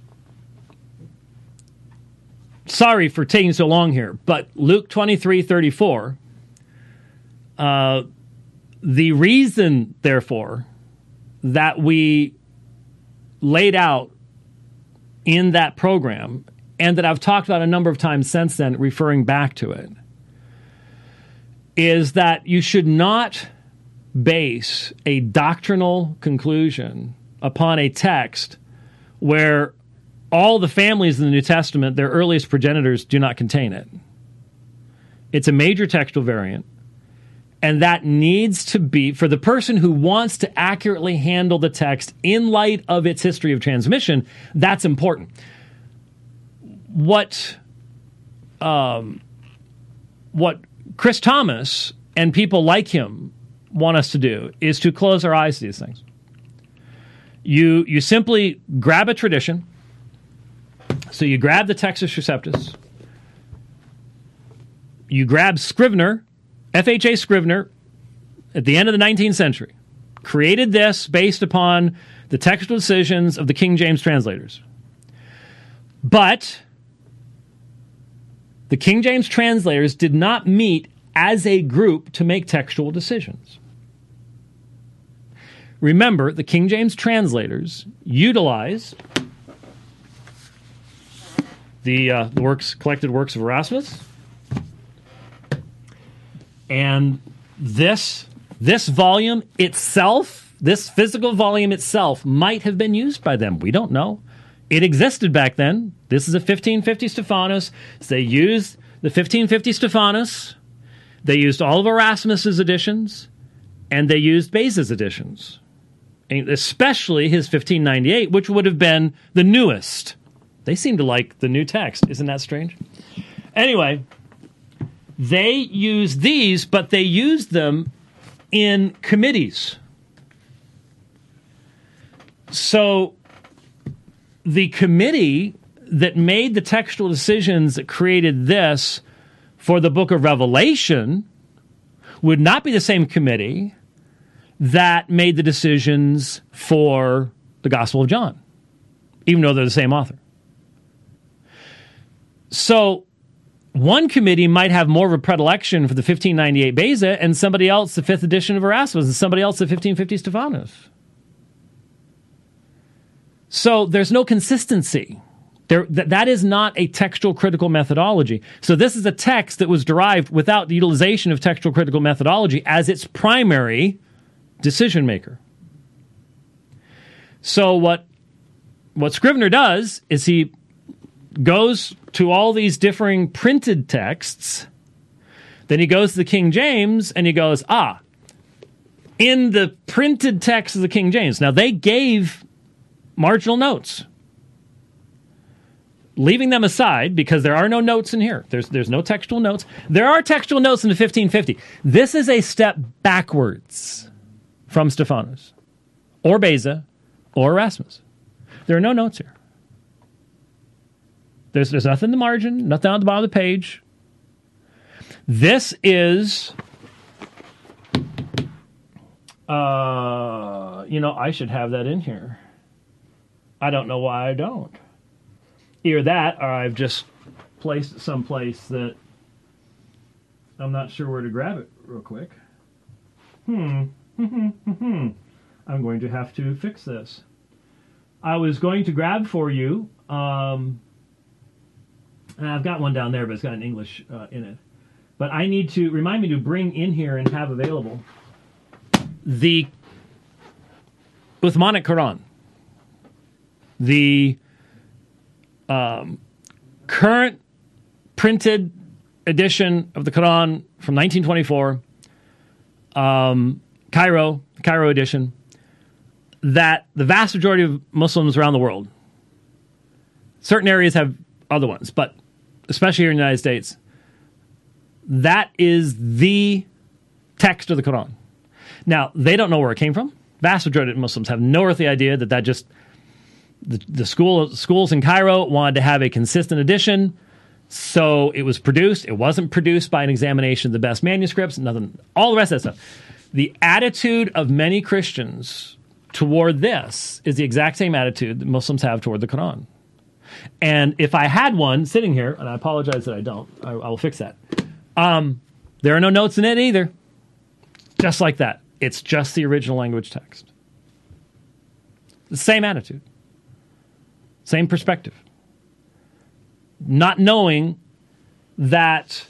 sorry for taking so long here, but Luke twenty-three thirty-four, uh, the reason, therefore, that we laid out in that program, and that I've talked about a number of times since then, referring back to it, is that you should not base a doctrinal conclusion upon a text where all the families in the New Testament, their earliest progenitors, do not contain it. It's a major textual variant, and that needs to be, for the person who wants to accurately handle the text in light of its history of transmission, that's important. What, um, what Chris Thomas and people like him want us to do is to close our eyes to these things. You, you simply grab a tradition. So you grab the Textus Receptus. You grab Scrivener, F H A Scrivener, at the end of the nineteenth century, created this based upon the textual decisions of the King James translators. But the King James translators did not meet as a group to make textual decisions. Remember, the King James translators utilize the, uh, the works, collected works of Erasmus, and this, this volume itself, this physical volume itself, might have been used by them. We don't know. It existed back then. This is a fifteen fifty Stephanus. So they used the fifteen fifty Stephanus. They used all of Erasmus's editions, and they used Beza's editions, and especially his fifteen ninety-eight, which would have been the newest. They seem to like the new text. Isn't that strange? Anyway, they used these, but they used them in committees. So the committee that made the textual decisions that created this for the book of Revelation would not be the same committee that made the decisions for the Gospel of John, even though they're the same author. So one committee might have more of a predilection for the fifteen ninety-eight Beza, and somebody else the fifth edition of Erasmus, and somebody else the fifteen fifty Stephanus. So there's no consistency. There, th- that is not a textual critical methodology. So this is a text that was derived without the utilization of textual critical methodology as its primary decision maker. So what, what Scrivener does is he goes to all these differing printed texts, then he goes to the King James, and he goes, ah, in the printed text of the King James. Now, they gave marginal notes. Leaving them aside, because there are no notes in here. There's, there's no textual notes. There are textual notes in the fifteen fifty. This is a step backwards from Stephanus, or Beza, or Erasmus. There are no notes here. There's, there's nothing in the margin, nothing on the bottom of the page. This is, uh, you know, I should have that in here. I don't know why I don't. Either that, or I've just placed it someplace that I'm not sure where to grab it real quick. Hmm. I'm going to have to fix this. I was going to grab for you, um, and I've got one down there, but it's got an English uh, in it. But I need to, remind me to bring in here and have available the Uthmanic Quran. The um, current printed edition of the Quran from nineteen twenty-four, um, Cairo, Cairo edition, that the vast majority of Muslims around the world, certain areas have other ones, but especially here in the United States, that is the text of the Quran. Now, they don't know where it came from. vast majority of Muslims have no earthly idea that that just the, the school schools in Cairo wanted to have a consistent edition, so it was produced. It wasn't produced by an examination of the best manuscripts, nothing, all the rest of that stuff. The attitude of many Christians toward this is the exact same attitude that Muslims have toward the Quran. And if I had one sitting here, and I apologize that I don't, I, I will fix that. Um, there are no notes in it either. Just like that. It's just the original language text. The same attitude. Same perspective. Not knowing that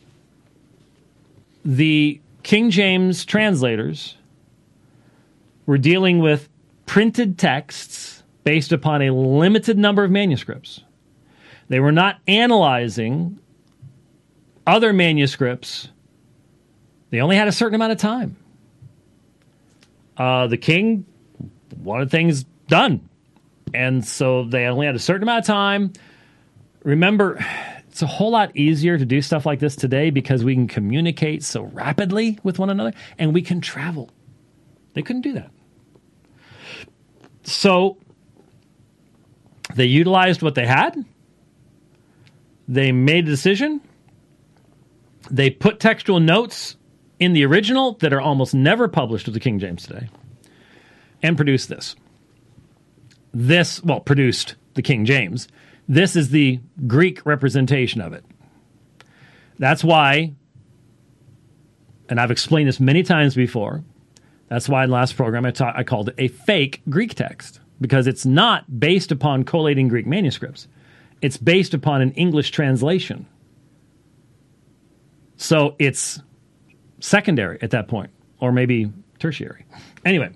the King James translators were dealing with printed texts based upon a limited number of manuscripts. They were not analyzing other manuscripts. They only had a certain amount of time. Uh, the king wanted things done. And so they only had a certain amount of time. Remember, it's a whole lot easier to do stuff like this today because we can communicate so rapidly with one another and we can travel. They couldn't do that. So they utilized what they had. They made a decision. They put textual notes in the original that are almost never published of the King James today and produced this. This, well, produced the King James. This is the Greek representation of it. That's why, and I've explained this many times before, that's why in the last program I, ta- I called it a fake Greek text, because it's not based upon collating Greek manuscripts. It's based upon an English translation. So it's secondary at that point, or maybe tertiary. Anyway.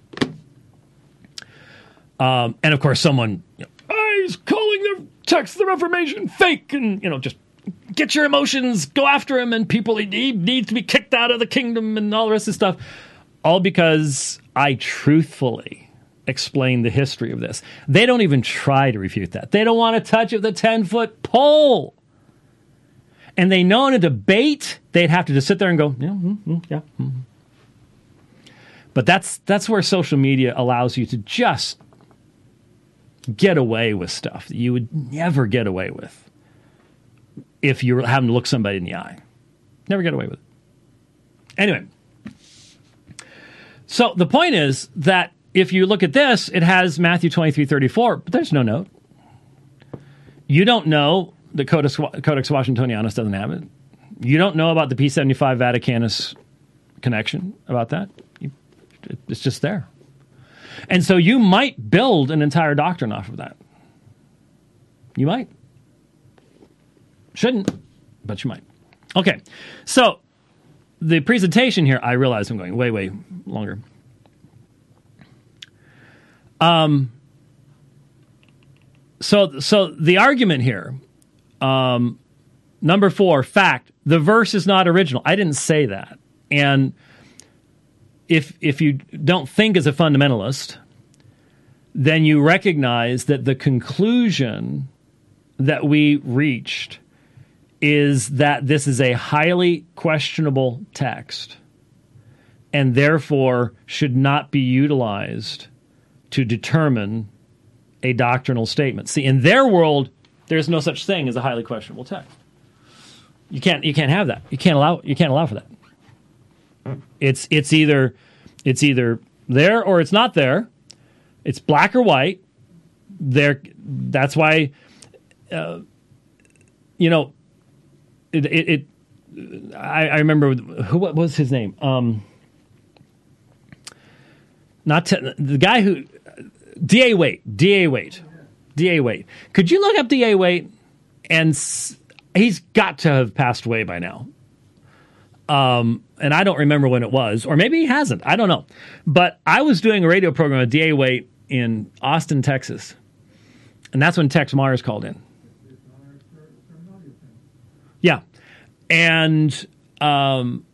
Um, and of course someone, you know, oh, he's calling the text of the Reformation fake, and, you know, just get your emotions, go after him, and people, he, he needs to be kicked out of the kingdom and all the rest of this stuff. All because I truthfully explain the history of this. They don't even try to refute that. They don't want to touch it with a ten-foot pole. And they know in a debate, they'd have to just sit there and go, yeah, mm-hmm, yeah. Mm-hmm. But that's that's where social media allows you to just get away with stuff that you would never get away with if you were having to look somebody in the eye. Never get away with it. Anyway. So the point is that if you look at this, it has Matthew twenty-three thirty-four, but there's no note. You don't know the Codex, Codex Washingtonianus doesn't have it. You don't know about the P seventy-five Vaticanus connection about that. It's just there. And so you might build an entire doctrine off of that. You might. Shouldn't, but you might. Okay, so the presentation here, I realize I'm going way, way longer. Um. So, so the argument here, um, number four, fact, the verse is not original. I didn't say that. And if if you don't think as a fundamentalist, then you recognize that the conclusion that we reached is that this is a highly questionable text and therefore should not be utilized to determine a doctrinal statement. See, in their world, there's no such thing as a highly questionable text. You can't you can't have that. You can't allow you can't allow for that. It's it's either it's either there or it's not there. It's black or white. There. That's why, uh, you know, it. it, it I, I remember who what was his name. Um, not te- the guy who D A Waite. D A Waite. D A Waite. Could you look up D A Waite? And s- he's got to have passed away by now. Um, and I don't remember when it was, or maybe he hasn't. I don't know. But I was doing a radio program with D A Waite in Austin, Texas. And that's when Tex Mars called in. Yeah. And um,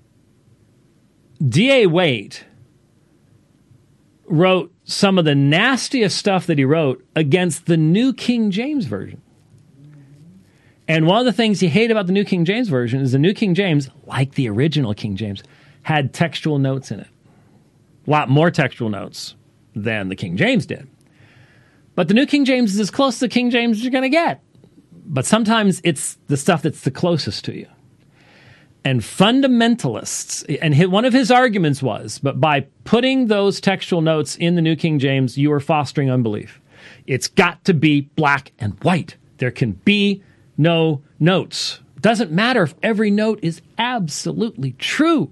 D A Waite wrote some of the nastiest stuff that he wrote against the New King James Version. And one of the things he hated about the New King James Version is the New King James, like the original King James, had textual notes in it. a lot more textual notes than the King James did. But the New King James is as close to the King James as you're going to get. But sometimes it's the stuff that's the closest to you. And fundamentalists, and his, one of his arguments was, but by putting those textual notes in the New King James, you are fostering unbelief. It's got to be black and white. There can be no notes. It doesn't matter if every note is absolutely true.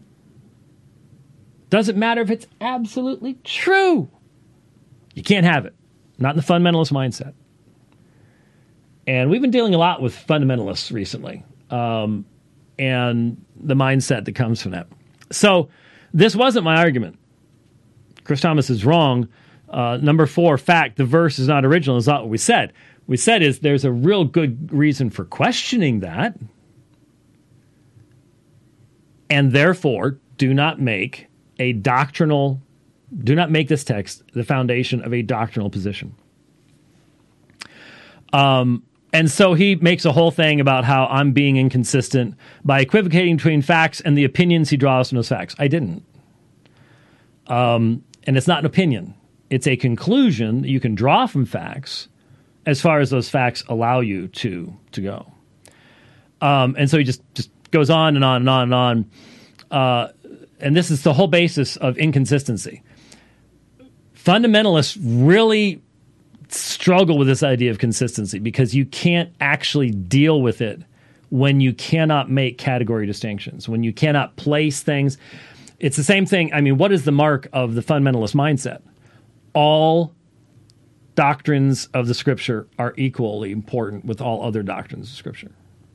Doesn't matter if it's absolutely true. You can't have it. Not in the fundamentalist mindset. And we've been dealing a lot with fundamentalists recently. Um, and the mindset that comes from that. So this wasn't my argument. Chris Thomas is wrong. Uh, number four, fact, the verse is not original is not what we said. We said is there's a real good reason for questioning that. And therefore, do not make a doctrinal, do not make this text the foundation of a doctrinal position. Um, And so he makes a whole thing about how I'm being inconsistent by equivocating between facts and the opinions he draws from those facts. I didn't. Um, and it's not an opinion. It's a conclusion that you can draw from facts as far as those facts allow you to, to go. Um, and so he just, just goes on and on and on and on. Uh, and this is the whole basis of inconsistency. Fundamentalists really struggle with this idea of consistency because you can't actually deal with it when you cannot make category distinctions, when you cannot place things. It's the same thing. I mean, what is the mark of the fundamentalist mindset? All doctrines of the Scripture are equally important with all other doctrines of Scripture.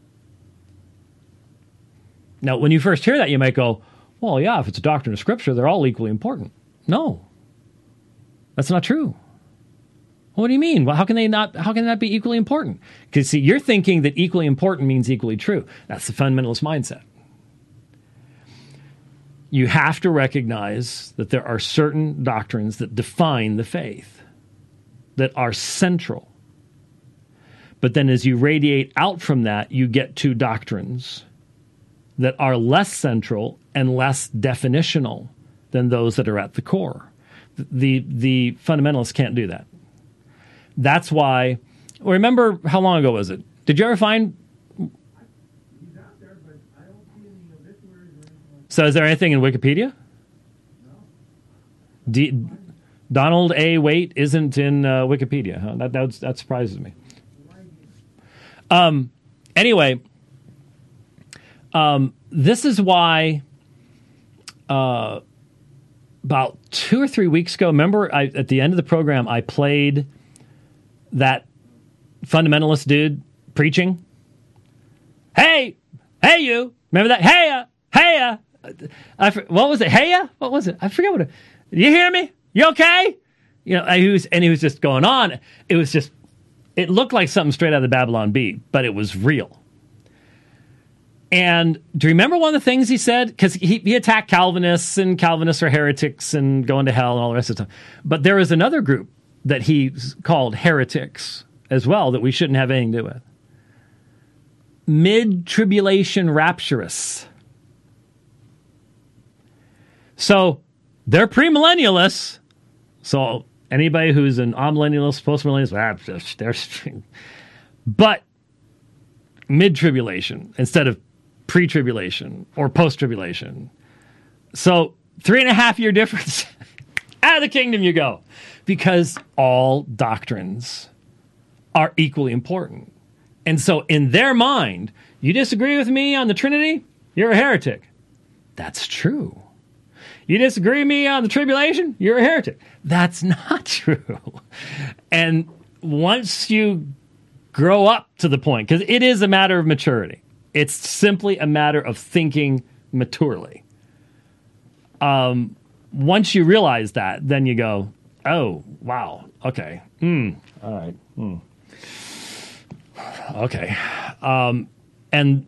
Now, when you first hear that, you might go, well, yeah, if it's a doctrine of Scripture, they're all equally important. No, that's not true. What do you mean? Well, how can they not? How can that be equally important? Because see, you're thinking that equally important means equally true. That's the fundamentalist mindset. You have to recognize that there are certain doctrines that define the faith, that are central. But then as you radiate out from that, you get to doctrines that are less central and less definitional than those that are at the core. The, the fundamentalists can't do that. That's why, remember, how long ago was it? Did you ever find? He's out there, but I don't see any obituaries or anything like that. So is there anything in Wikipedia? No. D, Donald A. Waite isn't in uh, Wikipedia. Huh? That, that that surprises me. Um. Anyway, um, this is why. Uh, about two or three weeks ago, remember, I, at the end of the program, I played that fundamentalist dude preaching. Hey, hey, you! Remember that? Hey, uh, hey, uh, I, what was it? Hey, uh, what was it? I forget what it. You hear me? You okay? You know, he was, and he was just going on. It was just, it looked like something straight out of the Babylon Bee, but it was real. And do you remember one of the things he said? Because he, he attacked Calvinists, and Calvinists are heretics and going to hell and all the rest of the time. But there was another group that he called heretics as well that we shouldn't have anything to do with. Mid-tribulation rapturists. So they're premillennialists. So anybody who's an amillennialist, postmillennialist, they're, but mid-tribulation instead of pre-tribulation or post-tribulation. So three and a half year difference. Out of the kingdom you go. Because all doctrines are equally important. And so in their mind, you disagree with me on the Trinity, you're a heretic. That's true. You disagree with me on the tribulation, you're a heretic. That's not true. And once you grow up to the point, because it is a matter of maturity. It's simply a matter of thinking maturely. Um, once you realize that, then you go, oh, wow, okay, mm, all right, mm. okay. Um, and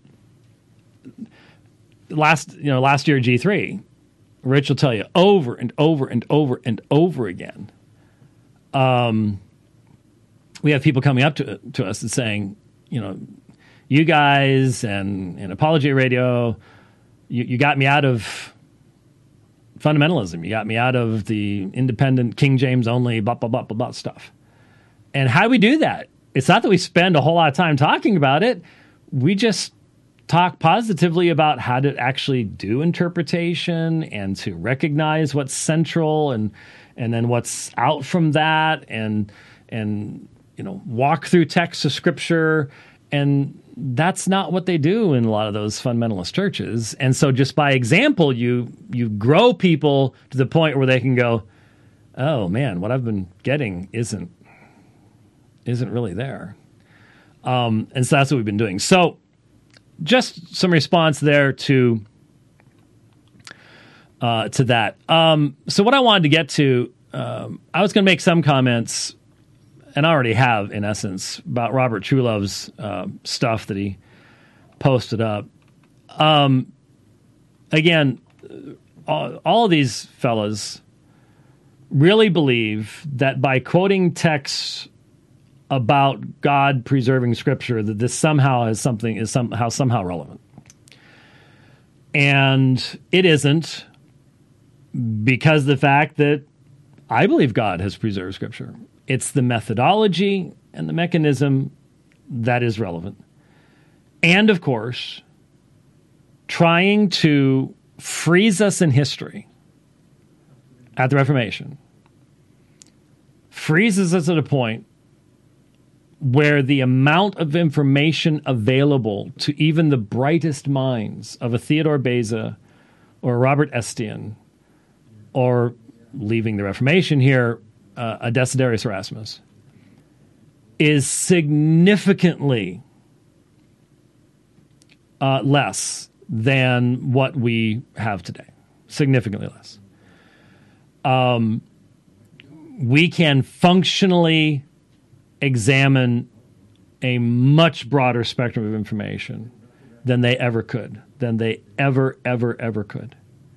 last, you know, last year at G three, Rich will tell you over and over and over and over again. Um, we have people coming up to to us and saying, you know, you guys and, and Apology Radio, you, you got me out of fundamentalism. You got me out of the independent, King James only, blah, blah, blah, blah, blah stuff. And how do we do that? It's not that we spend a whole lot of time talking about it. We just talk positively about how to actually do interpretation and to recognize what's central and and then what's out from that, and and you know, walk through texts of scripture. And that's not what they do in a lot of those fundamentalist churches. And so just by example, you you grow people to the point where they can go, oh man, what I've been getting isn't isn't really there. Um, and so that's what we've been doing. So just some response there to uh, to that. Um, so what I wanted to get to, um, I was going to make some comments, and I already have, in essence, about Robert Trulove's uh, stuff that he posted up. Um, again, all, all of these fellas really believe that by quoting texts about God preserving Scripture, that this somehow is something is somehow somehow relevant, and it isn't, because of the fact that I believe God has preserved Scripture. It's the methodology and the mechanism that is relevant, and of course, trying to freeze us in history at the Reformation freezes us at a point where the amount of information available to even the brightest minds of a Theodore Beza or a Robert Estienne, or, leaving the Reformation here, uh, a Desiderius Erasmus, is significantly uh, less than what we have today. Significantly less. Um, we can functionally examine a much broader spectrum of information than they ever could, than they ever, ever, ever could.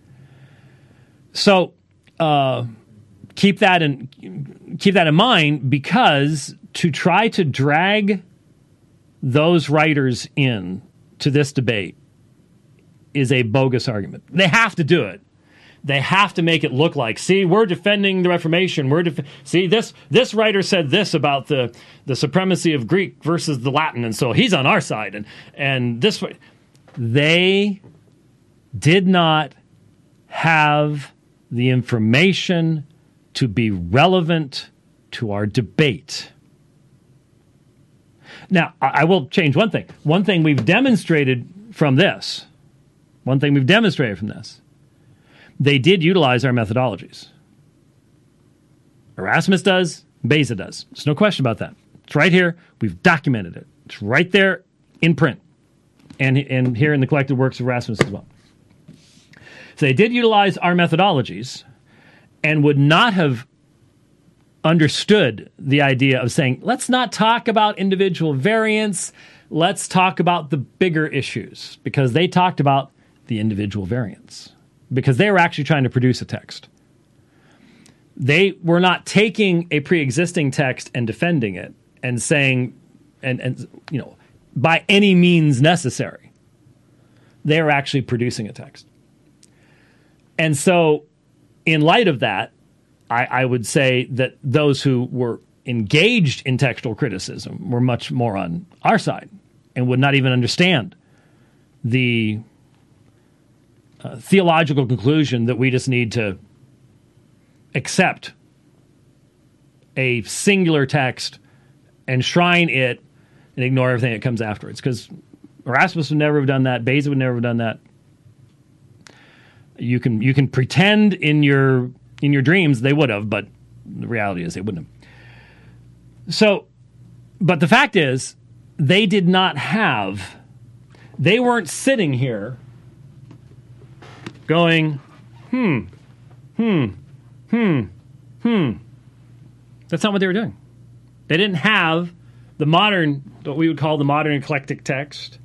So uh, keep that in keep that in mind, because to try to drag those writers in to this debate is a bogus argument. They have to do it. They have to make it look like, see, we're defending the Reformation. We're def- see this this writer said this about the the supremacy of Greek versus the Latin, and so he's on our side. And and this way, they did not have the information to be relevant to our debate. Now, I, I will change one thing. One thing we've demonstrated from this. One thing we've demonstrated from this. They did utilize our methodologies. Erasmus does, Beza does. There's no question about that. It's right here. We've documented it. It's right there in print, and, and here in the collected works of Erasmus as well. So they did utilize our methodologies and would not have understood the idea of saying, let's not talk about individual variants, let's talk about the bigger issues, because they talked about the individual variants. Because they were actually trying to produce a text. They were not taking a pre-existing text and defending it and saying, and, and you know, by any means necessary. They were actually producing a text. And so, in light of that, I, I would say that those who were engaged in textual criticism were much more on our side and would not even understand the Uh, theological conclusion that we just need to accept a singular text, enshrine it, and ignore everything that comes afterwards. Because Erasmus would never have done that. Beza would never have done that. You can you can pretend in your in your dreams they would have, but the reality is they wouldn't have. So, but the fact is, they did not have. They weren't sitting here going, hmm, hmm, hmm, hmm. That's not what they were doing. They didn't have the modern, what we would call the modern eclectic text,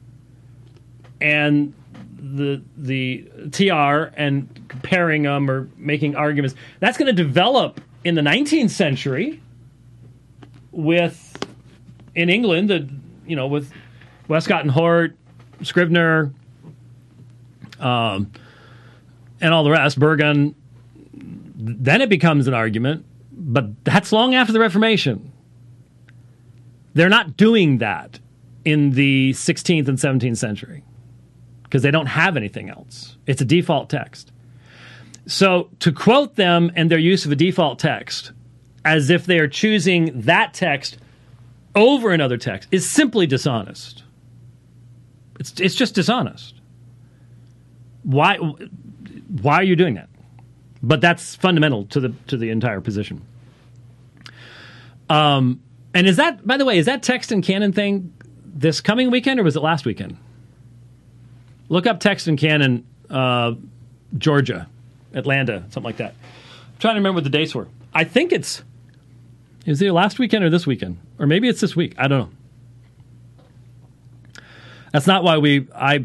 and the the T R, and comparing them or making arguments. That's going to develop in the nineteenth century with, in England, the you know, with Westcott and Hort, Scrivener, um, and all the rest, Burgon, then it becomes an argument, but that's long after the Reformation. They're not doing that in the sixteenth and seventeenth century because they don't have anything else. It's a default text. So to quote them and their use of a default text as if they are choosing that text over another text is simply dishonest. It's it's just dishonest. Why why are you doing that? But that's fundamental to the to the entire position. Um, and is that, by the way, is that text and canon thing this coming weekend or was it last weekend? Look up text and canon, uh, Georgia, Atlanta, something like that. I'm trying to remember what the dates were. I think it's is it last weekend or this weekend, or maybe it's this week. I don't know. That's not why we I.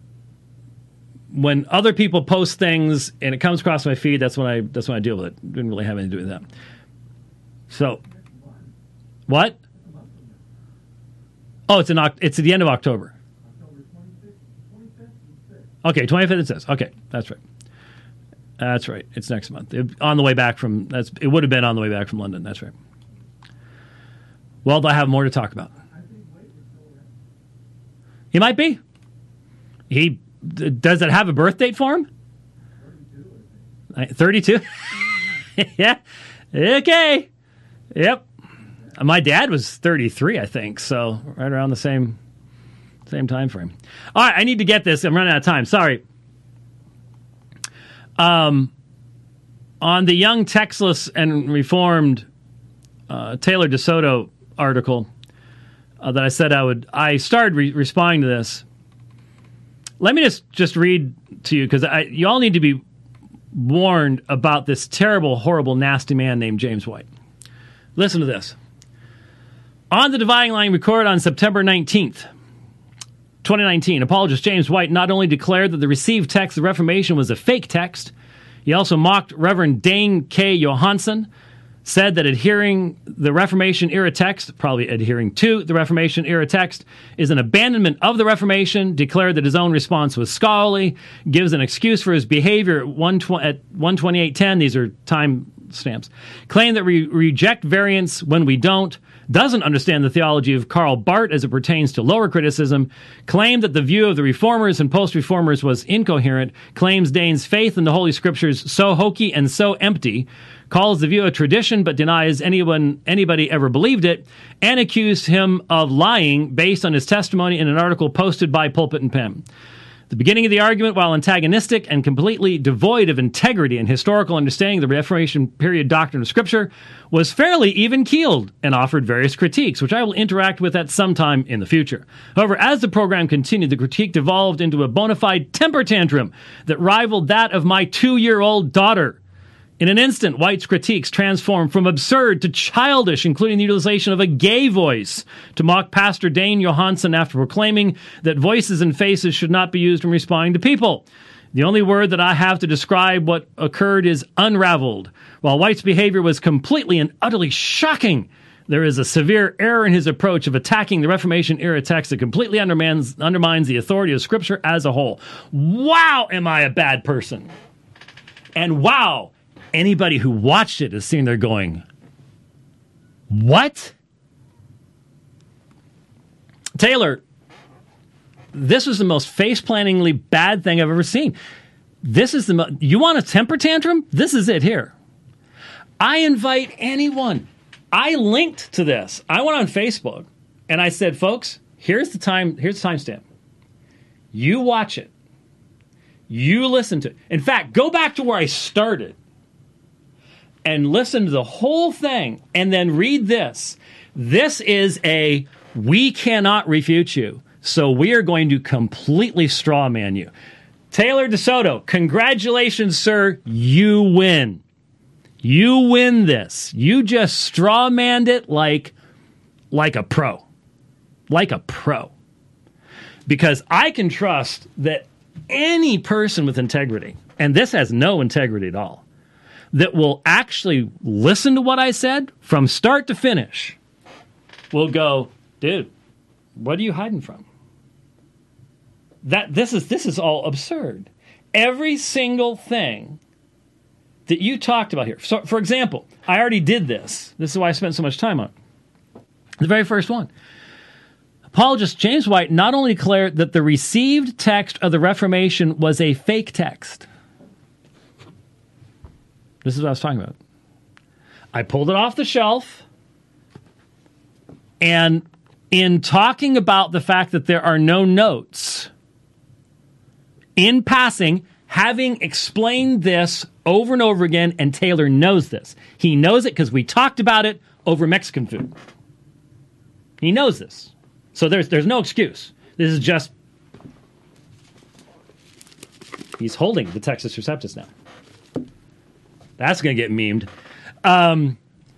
When other people post things and it comes across my feed, that's when I that's when I deal with it. Didn't really have anything to do with that. So, what? Oh, it's in it's at the end of October. Okay, twenty-fifth and sixth. Okay, that's right. That's right. It's next month. It, on the way back from that's it would have been on the way back from London. That's right. Well, I have more to talk about. He might be. He. Does it have a birth date for him? thirty-two. Yeah. Okay. Yep. My dad was thirty-three, I think, so right around the same same time frame. All right, I need to get this. I'm running out of time. Sorry. Um, on the Young, Textless, and Reformed uh, Taylor DeSoto article uh, that I said I would, I started re- responding to this. Let me just, just read to you, because you all need to be warned about this terrible, horrible, nasty man named James White. Listen to this. On the Dividing Line recorded on September nineteenth, twenty nineteen, apologist James White not only declared that the received text of the Reformation was a fake text, he also mocked Reverend Dane K. Johansen, said that adhering the Reformation-era text, probably adhering to the Reformation-era text, is an abandonment of the Reformation, declared that his own response was scholarly, gives an excuse for his behavior at one twenty-eight ten, these are time stamps, claimed that we reject variants when we don't, doesn't understand the theology of Karl Barth as it pertains to lower criticism, claimed that the view of the Reformers and post-Reformers was incoherent, claims Dane's faith in the Holy Scriptures so hokey and so empty, calls the view a tradition but denies anyone anybody ever believed it, and accused him of lying based on his testimony in an article posted by Pulpit and Pen. The beginning of the argument, while antagonistic and completely devoid of integrity and historical understanding of the Reformation period doctrine of Scripture, was fairly even-keeled and offered various critiques, which I will interact with at some time in the future. However, as the program continued, the critique devolved into a bona fide temper tantrum that rivaled that of my two-year-old daughter. In an instant, White's critiques transformed from absurd to childish, including the utilization of a gay voice to mock Pastor Dane Johansen after proclaiming that voices and faces should not be used when responding to people. The only word that I have to describe what occurred is unraveled. While White's behavior was completely and utterly shocking, there is a severe error in his approach of attacking the Reformation-era text that completely undermines, undermines the authority of Scripture as a whole. Wow, am I a bad person? And wow, anybody who watched it is sitting there going, what? Taylor, this was the most face-plantingly bad thing I've ever seen. This is the mo- you want a temper tantrum? This is it here. I invite anyone. I linked to this. I went on Facebook and I said, folks, here's the time, here's the timestamp. You watch it. You listen to it. In fact, go back to where I started and listen to the whole thing and then read this. This is a, we cannot refute you, so we are going to completely straw man you. Taylor DeSoto, congratulations, sir. You win. You win this. You just straw manned it like, like a pro. Like a pro. Because I can trust that any person with integrity, and this has no integrity at all, that will actually listen to what I said from start to finish will go, dude, what are you hiding from? That this is this is all absurd. every single thing that you talked about here. So, for example, I already did this. This is why I spent so much time on it. The very first one. Apologist James White not only declared that the received text of the Reformation was a fake text. This is what I was talking about. I pulled it off the shelf, and in talking about the fact that there are no notes, in passing, having explained this over and over again, and Taylor knows this. He knows it because we talked about it over Mexican food. He knows this. So there's there's no excuse. This is just... He's holding the Textus Receptus now. That's going to get memed. Um,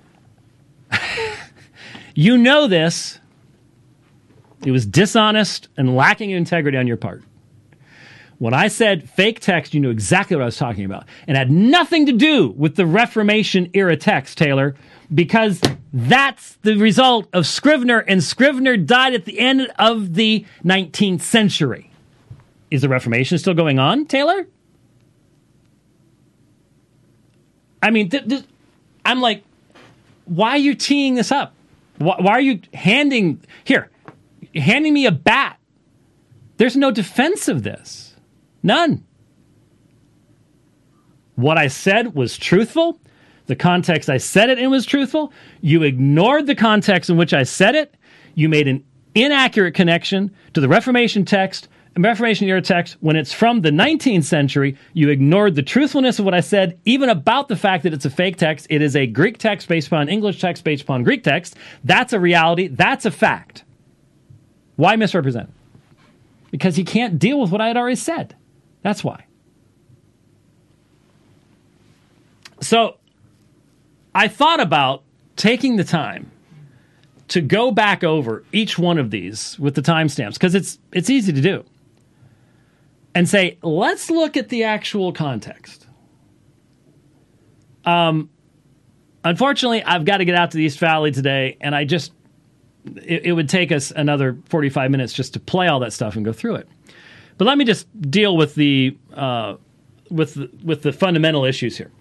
you know this. It was dishonest and lacking in integrity on your part. When I said fake text, you knew exactly what I was talking about. And it had nothing to do with the Reformation era text, Taylor, because that's the result of Scrivener, and Scrivener died at the end of the nineteenth century. Is the Reformation still going on, Taylor? I mean, th- th- I'm like, why are you teeing this up? Why, why are you handing, here, handing me a bat? There's no defense of this. None. What I said was truthful. The context I said it in was truthful. You ignored the context in which I said it. You made an inaccurate connection to the Reformation text, and Reformation era text. When it's from the nineteenth century, you ignored the truthfulness of what I said, even about the fact that it's a fake text. It is a Greek text based upon English text based upon Greek text. That's a reality. That's a fact. Why misrepresent? Because he can't deal with what I had already said. That's why. So I thought about taking the time to go back over each one of these with the timestamps, because it's it's easy to do, and say, let's look at the actual context. Um, unfortunately, I've got to get out to the East Valley today, and I just, it, it would take us another forty-five minutes just to play all that stuff and go through it. But let me just deal with the uh, with the, with the fundamental issues here.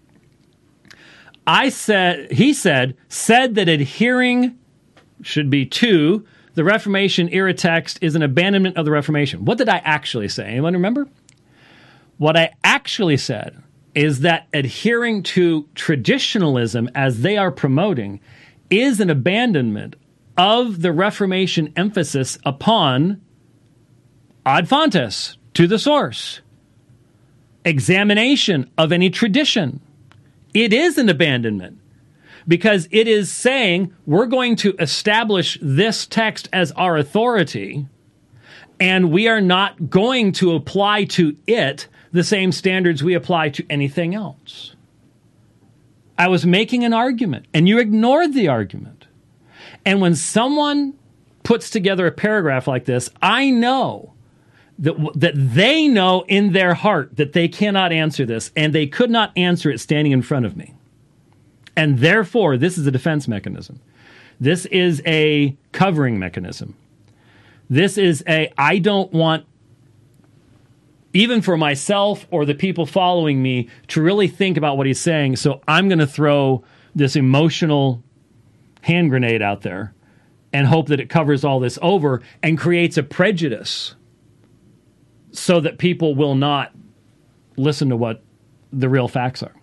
I said, he said, said that adhering should be to the Reformation era text is an abandonment of the Reformation. What did I actually say? Anyone remember? What I actually said is that adhering to traditionalism as they are promoting is an abandonment of the Reformation emphasis upon ad fontes, to the source, examination of any tradition. It is an abandonment, because it is saying we're going to establish this text as our authority, and we are not going to apply to it the same standards we apply to anything else. I was making an argument, and you ignored the argument. And when someone puts together a paragraph like this, I know that, that they know in their heart that they cannot answer this, and they could not answer it standing in front of me. And therefore, this is a defense mechanism. This is a covering mechanism. This is a, I don't want, even for myself or the people following me, to really think about what he's saying, so I'm going to throw this emotional hand grenade out there and hope that it covers all this over and creates a prejudice so that people will not listen to what the real facts are.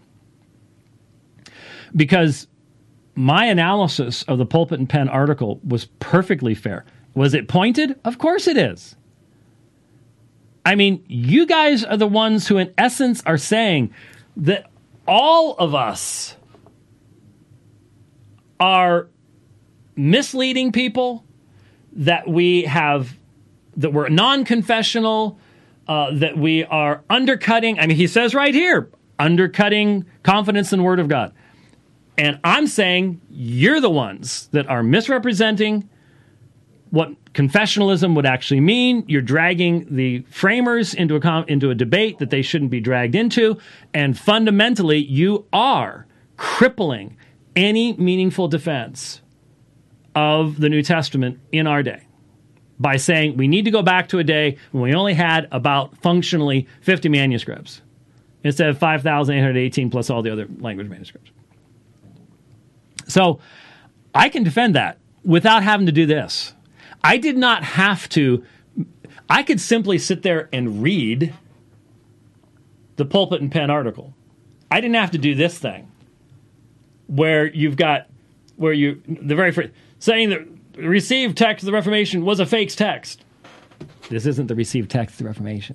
Because my analysis of the Pulpit and Pen article was perfectly fair. Was it pointed? Of course it is. I mean, you guys are the ones who, in essence, are saying that all of us are misleading people, that we have, that we're non-confessional, uh, that we are undercutting. I mean, he says right here, undercutting confidence in the Word of God. And I'm saying you're the ones that are misrepresenting what confessionalism would actually mean. You're dragging the framers into a, into a debate that they shouldn't be dragged into. And fundamentally, you are crippling any meaningful defense of the New Testament in our day by saying we need to go back to a day when we only had about functionally fifty manuscripts instead of five thousand eight hundred eighteen plus all the other language manuscripts. So I can defend that without having to do this. I did not have to. I could simply sit there and read the Pulpit and Pen article. I didn't have to do this thing where you've got, where you, the very first, saying that the received text of the Reformation was a fake text. This isn't the received text of the Reformation.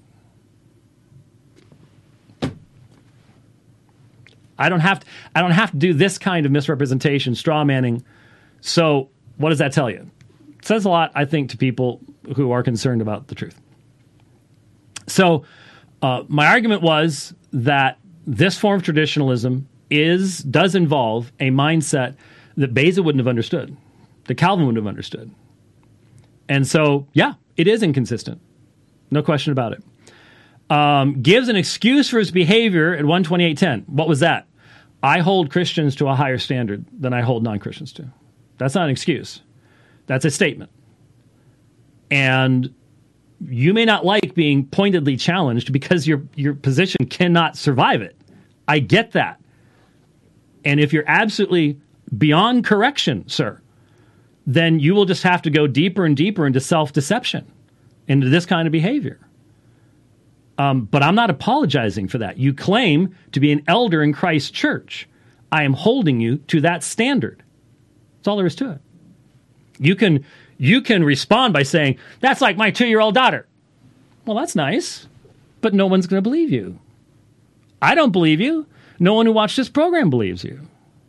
I don't have to, I don't have to do this kind of misrepresentation, straw manning. So what does that tell you? It says a lot, I think, to people who are concerned about the truth. So uh, my argument was that this form of traditionalism is does involve a mindset that Beza wouldn't have understood, that Calvin wouldn't have understood. And so, yeah, it is inconsistent. No question about it. Um, gives an excuse for his behavior at one twenty-eight ten. What was that? I hold Christians to a higher standard than I hold non-Christians to. That's not an excuse. That's a statement. And you may not like being pointedly challenged because your your position cannot survive it. I get that. And if you're absolutely beyond correction, sir, then you will just have to go deeper and deeper into self-deception, into this kind of behavior. Um, but I'm not apologizing for that. You claim to be an elder in Christ's church. I am holding you to that standard. That's all there is to it. You can you can respond by saying, that's like my two-year-old daughter. Well, that's nice, but no one's going to believe you. I don't believe you. No one who watched this program believes you.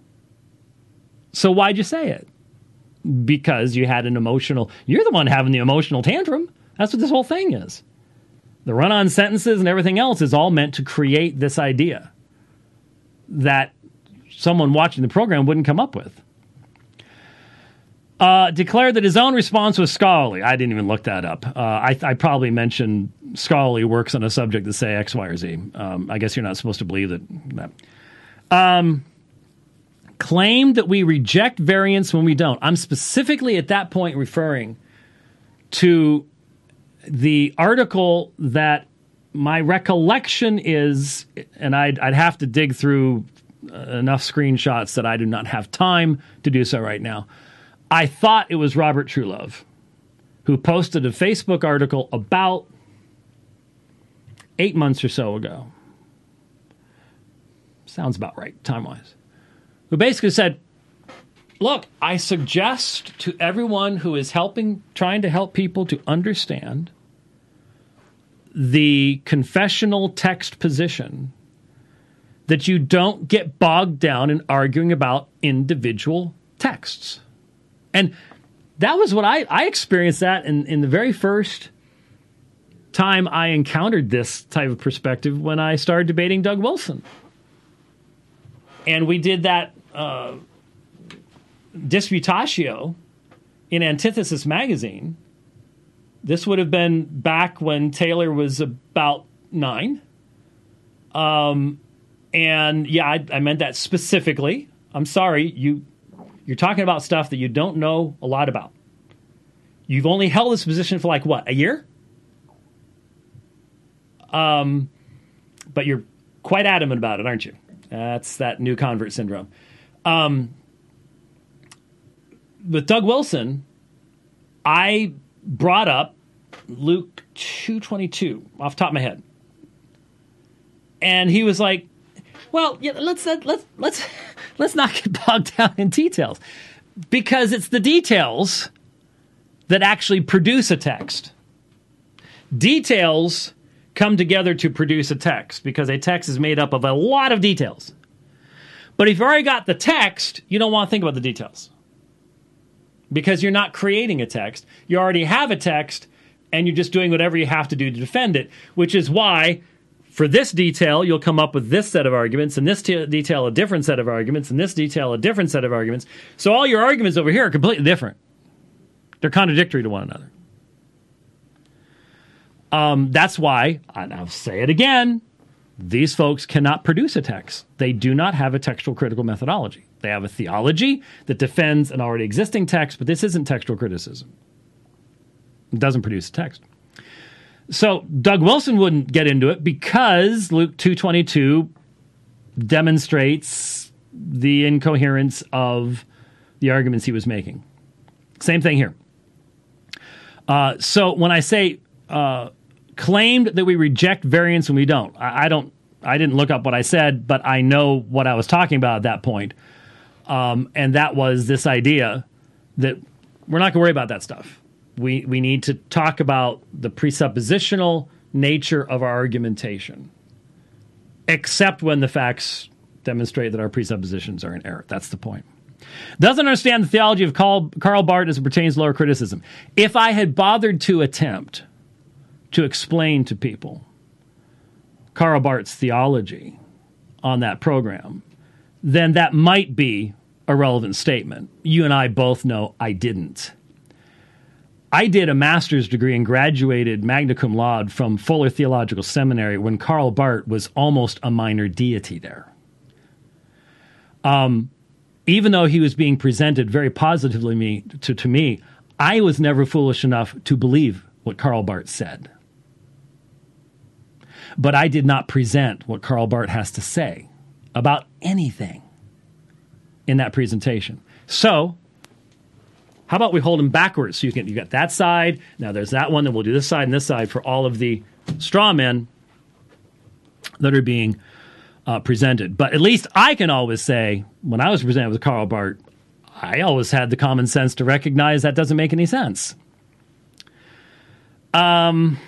So why'd you say it? Because you had an emotional... You're the one having the emotional tantrum. That's what this whole thing is. The run-on sentences and everything else is all meant to create this idea that someone watching the program wouldn't come up with. Uh, declared that his own response was scholarly. I didn't even look that up. Uh, I, I probably mentioned scholarly works on a subject that say X, Y, or Z. Um, I guess you're not supposed to believe that. that. Um, claimed that we reject variants when we don't. I'm specifically at that point referring to the article that my recollection is, and I'd, I'd have to dig through enough screenshots that I do not have time to do so right now. I thought it was Robert Truelove who posted a Facebook article about eight months or so ago. Sounds about right, time-wise. Who basically said, look, I suggest to everyone who is helping, trying to help people to understand the confessional text position that you don't get bogged down in arguing about individual texts. And that was what I, I experienced that in, in the very first time I encountered this type of perspective when I started debating Doug Wilson. And we did that uh, disputatio in Antithesis magazine. This would have been back when Taylor was about nine. Um, and yeah, I, I meant that specifically. I'm sorry, you... You're talking about stuff that you don't know a lot about. You've only held this position for like, what, a year? Um, but you're quite adamant about it, aren't you? That's that new convert syndrome. Um, with Doug Wilson, I brought up Luke two twenty-two off the top of my head. And he was like, well, yeah, let's let's let's let's not get bogged down in details, because it's the details that actually produce a text. Details come together to produce a text because a text is made up of a lot of details. But if you've already got the text, you don't want to think about the details because you're not creating a text. You already have a text, and you're just doing whatever you have to do to defend it, which is why. For this detail, you'll come up with this set of arguments, and this t- detail a different set of arguments, and this detail a different set of arguments. So all your arguments over here are completely different. They're contradictory to one another. Um, that's why, and I'll say it again, these folks cannot produce a text. They do not have a textual critical methodology. They have a theology that defends an already existing text, but this isn't textual criticism. It doesn't produce a text. So Doug Wilson wouldn't get into it because Luke two twenty-two demonstrates the incoherence of the arguments he was making. Same thing here. Uh, so when I say uh, claimed that we reject variance when we don't, I, I don't. I didn't look up what I said, but I know what I was talking about at that point. Um, and that was this idea that we're not going to worry about that stuff. We we need to talk about the presuppositional nature of our argumentation, except when the facts demonstrate that our presuppositions are in error. That's the point. Doesn't understand the theology of Karl, Karl Barth as it pertains to lower criticism. If I had bothered to attempt to explain to people Karl Barth's theology on that program, then that might be a relevant statement. You and I both know I didn't. I did a master's degree and graduated magna cum laude from Fuller Theological Seminary when Karl Barth was almost a minor deity there. Um, even though he was being presented very positively me, to, to me, I was never foolish enough to believe what Karl Barth said. But I did not present what Karl Barth has to say about anything in that presentation. So, how about we hold them backwards? So you can you got that side, now there's that one, then we'll do this side and this side for all of the straw men that are being uh, presented. But at least I can always say, when I was presented with Karl Barth, I always had the common sense to recognize that doesn't make any sense. Um...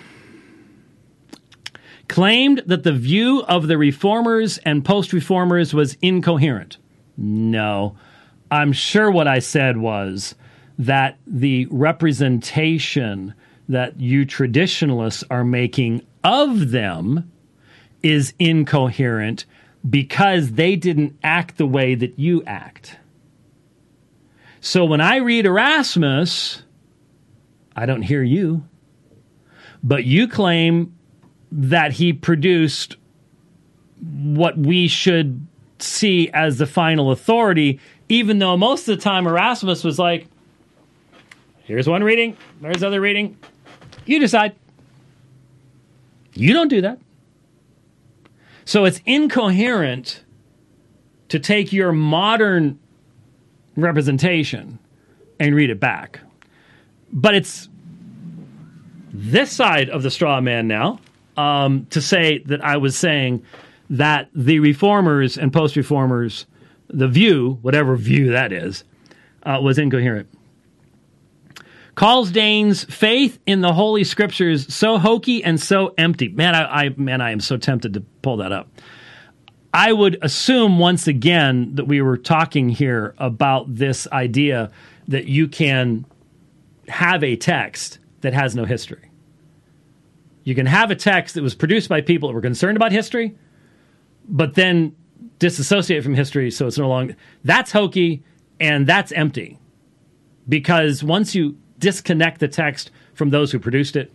Claimed that the view of the reformers and post-reformers was incoherent. No. I'm sure what I said was that the representation that you traditionalists are making of them is incoherent because they didn't act the way that you act. So when I read Erasmus, I don't hear you, but you claim that he produced what we should see as the final authority, even though most of the time Erasmus was like, here's one reading, there's other reading, you decide. You don't do that. So it's incoherent to take your modern representation and read it back. But it's this side of the straw man now, Um, to say that I was saying that the reformers and post-reformers, the view, whatever view that is, uh, was incoherent. Calls Dane's faith in the Holy Scriptures so hokey and so empty. Man, I, I man, I am so tempted to pull that up. I would assume once again that we were talking here about this idea that you can have a text that has no history. You can have a text that was produced by people that were concerned about history, but then disassociate from history, so it's no longer... That's hokey, and that's empty. Because once you disconnect the text from those who produced it,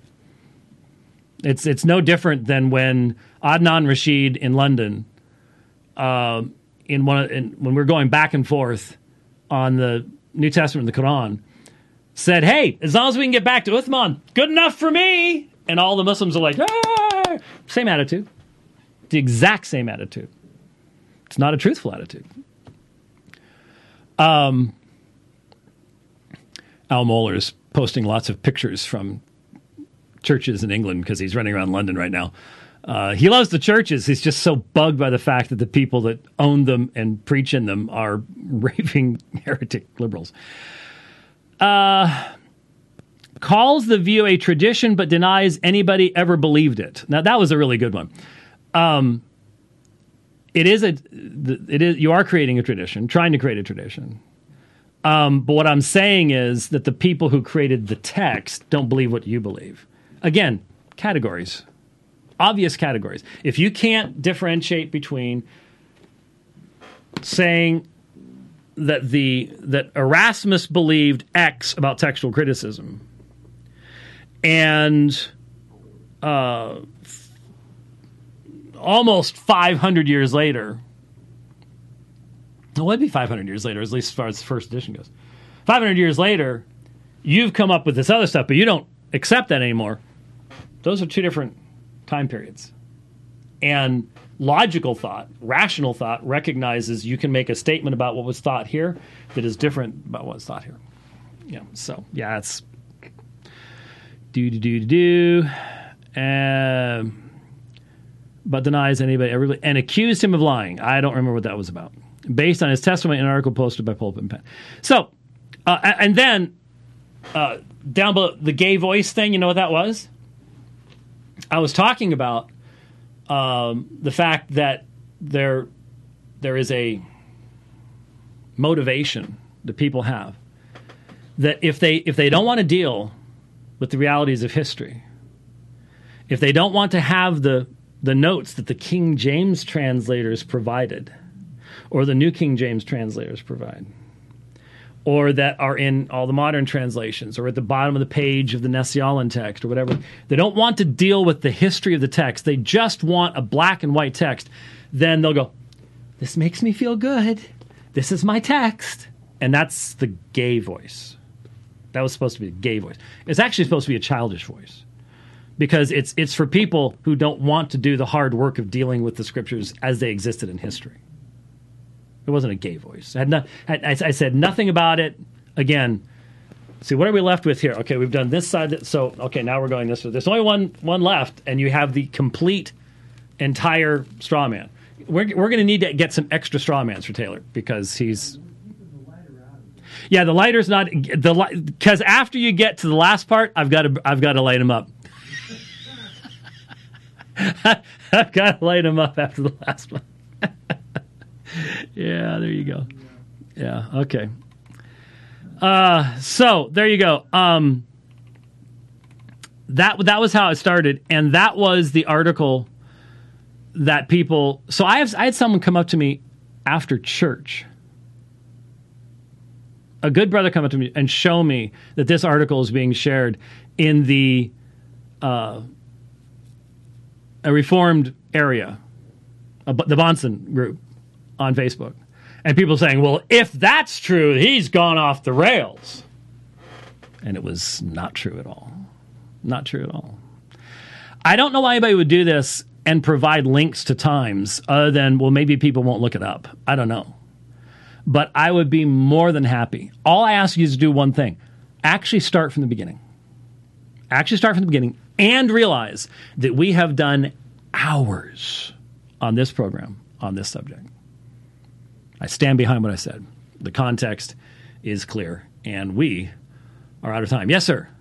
it's it's no different than when Adnan Rashid in London, uh, in one of, in, when we're going back and forth on the New Testament and the Quran, said, hey, as long as we can get back to Uthman, good enough for me! And all the Muslims are like, ah! Same attitude. The exact same attitude. It's not a truthful attitude. Um, Al Mohler's posting lots of pictures from churches in England because he's running around London right now. Uh, he loves the churches. He's just so bugged by the fact that the people that own them and preach in them are raving heretic liberals. Uh... Calls the view a tradition but denies anybody ever believed it. Now, that was a really good one. Um, it is a, it is, you are creating a tradition, trying to create a tradition. Um, but what I'm saying is that the people who created the text don't believe what you believe. Again, categories. Obvious categories. If you can't differentiate between saying that the that Erasmus believed X about textual criticism, and uh, f- almost five hundred years later, well, it'd be five hundred years later, at least as far as the first edition goes. five hundred years later, you've come up with this other stuff, but you don't accept that anymore. Those are two different time periods. And logical thought, rational thought, recognizes you can make a statement about what was thought here that is different about what was thought here. Yeah, so, yeah, it's do-do-do-do-do. Um... but denies anybody ever and accused him of lying. I don't remember what that was about. Based on his testimony in an article posted by Pulpit and Pen. So, uh, and then uh, down below, the gay voice thing, you know what that was? I was talking about um, the fact that there there is a motivation that people have that if they if they don't want to deal with the realities of history, if they don't want to have the the notes that the King James translators provided, or the New King James translators provide, or that are in all the modern translations, or at the bottom of the page of the Nestle-Aland text, or whatever. They don't want to deal with the history of the text. They just want a black and white text. Then they'll go, this makes me feel good. This is my text. And that's the gay voice. That was supposed to be a gay voice. It's actually supposed to be a childish voice. Because it's it's for people who don't want to do the hard work of dealing with the scriptures as they existed in history. It wasn't a gay voice. I, had no, I, I said nothing about it. Again, see, what are we left with here? Okay, we've done this side. So, okay, now we're going this way. There's only one one left, and you have the complete, entire straw man. We're, we're going to need to get some extra straw mans for Taylor because he's... Yeah, the lighter's not... the because after you get to the last part, I've got to I've got to light him up. I've got to light him up after the last one. Yeah, there you go. Yeah, okay. Uh, so there you go. Um, that that was how it started, and that was the article that people. So I have I had someone come up to me after church, a good brother come up to me and show me that this article is being shared in the. Uh, a Reformed area, a, the Bonson group on Facebook. And people saying, well, if that's true, he's gone off the rails. And it was not true at all. Not true at all. I don't know why anybody would do this and provide links to times other than, well, maybe people won't look it up. I don't know. But I would be more than happy. All I ask you is to do one thing. Actually start from the beginning. Actually start from the beginning. And realize that we have done hours on this program, on this subject. I stand behind what I said. The context is clear, and we are out of time. Yes, sir.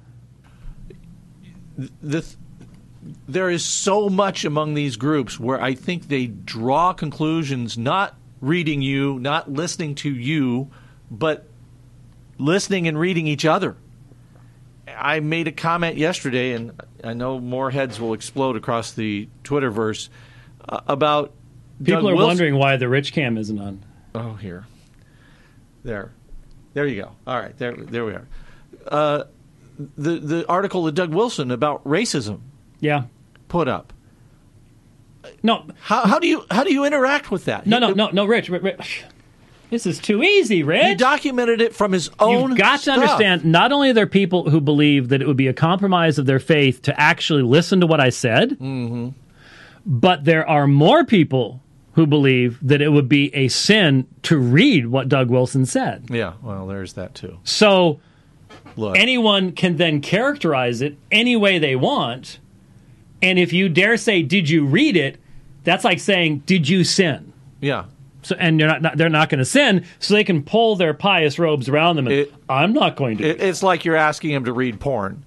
The, there is so much among these groups where I think they draw conclusions not reading you, not listening to you, but listening and reading each other. I made a comment yesterday, and I know more heads will explode across the Twitterverse, uh, about People Doug are Wilson. wondering why the rich cam isn't on. Oh, here. There. There you go. All right, there there we are. Uh, the, the article that Doug Wilson about racism Yeah. put up. No. How, how do you how do you interact with that? No, He- no, no, no, Rich. Rich, Rich. This is too easy, Rich. He documented it from his own You've got stuff. to understand, not only are there people who believe that it would be a compromise of their faith to actually listen to what I said, mm-hmm. but there are more people who believe that it would be a sin to read what Doug Wilson said. Yeah, well, there's that too. So Look. anyone can then characterize it any way they want, and if you dare say, did you read it, that's like saying, did you sin? Yeah. So, and they're not, not they're not going to sin, so they can pull their pious robes around them. And It- I'm not going to. It, it's like you're asking him to read porn.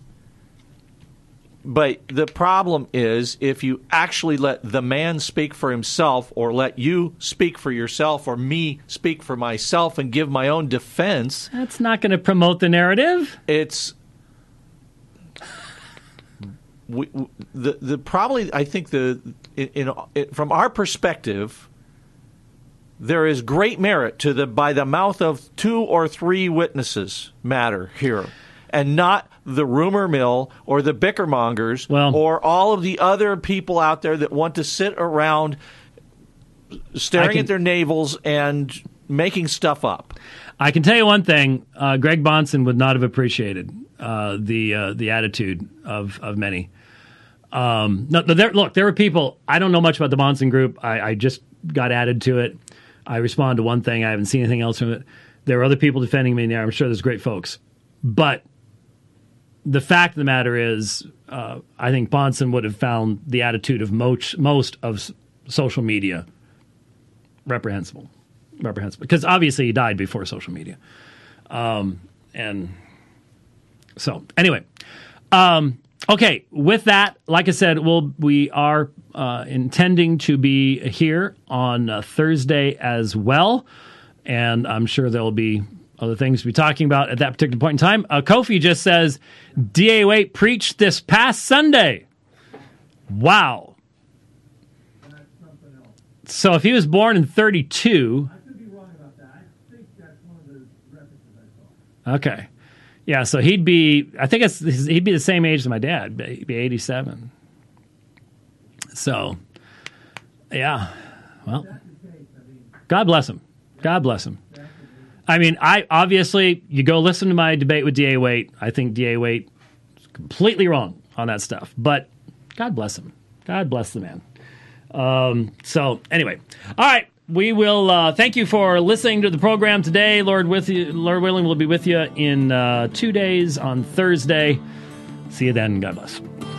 But the problem is if you actually let the man speak for himself, or let you speak for yourself, or me speak for myself and give my own defense, That's not going to promote the narrative. it's we, we- the the probably I think the in, in it, from our perspective, there is great merit to the by the mouth of two or three witnesses matter here, and not the rumor mill or the bickermongers Well- or all of the other people out there that want to sit around staring I can- at their navels and making stuff up. I can tell you one thing: uh, Greg Bonson would not have appreciated uh, the uh, the attitude of of many. Um, no, there, look, there were people. I don't know much about the Bahnsen Group. I, I just got added to it. I respond to one thing. I haven't seen anything else from it. There are other people defending me in there. I'm sure there's great folks, but the fact of the matter is, uh, I think Bahnsen would have found the attitude of most most of s- social media reprehensible. Reprehensible, because obviously he died before social media. Um, and so, anyway, um, okay. With that, like I said, we'll we are uh, intending to be here on uh, Thursday as well, and I'm sure there will be other things to be talking about at that particular point in time. Uh, Kofi just says D A Waite preached this past Sunday. Wow. That's something else. So if he was born in thirty-two. I could be wrong about that. I think that's one of the references I saw. Okay. Yeah, so he'd be, I think it's he'd be the same age as my dad. He'd be eighty-seven. So, yeah. Well, That's the case. I mean, God bless him. God bless him. I mean, I obviously, you go listen to my debate with D A Waite. I think D A Waite is completely wrong on that stuff. But God bless him. God bless the man. Um, so, anyway. All right. We will uh, thank you for listening to the program today. Lord with you, Lord willing, we'll be with you in uh, two days on Thursday. See you then. God bless.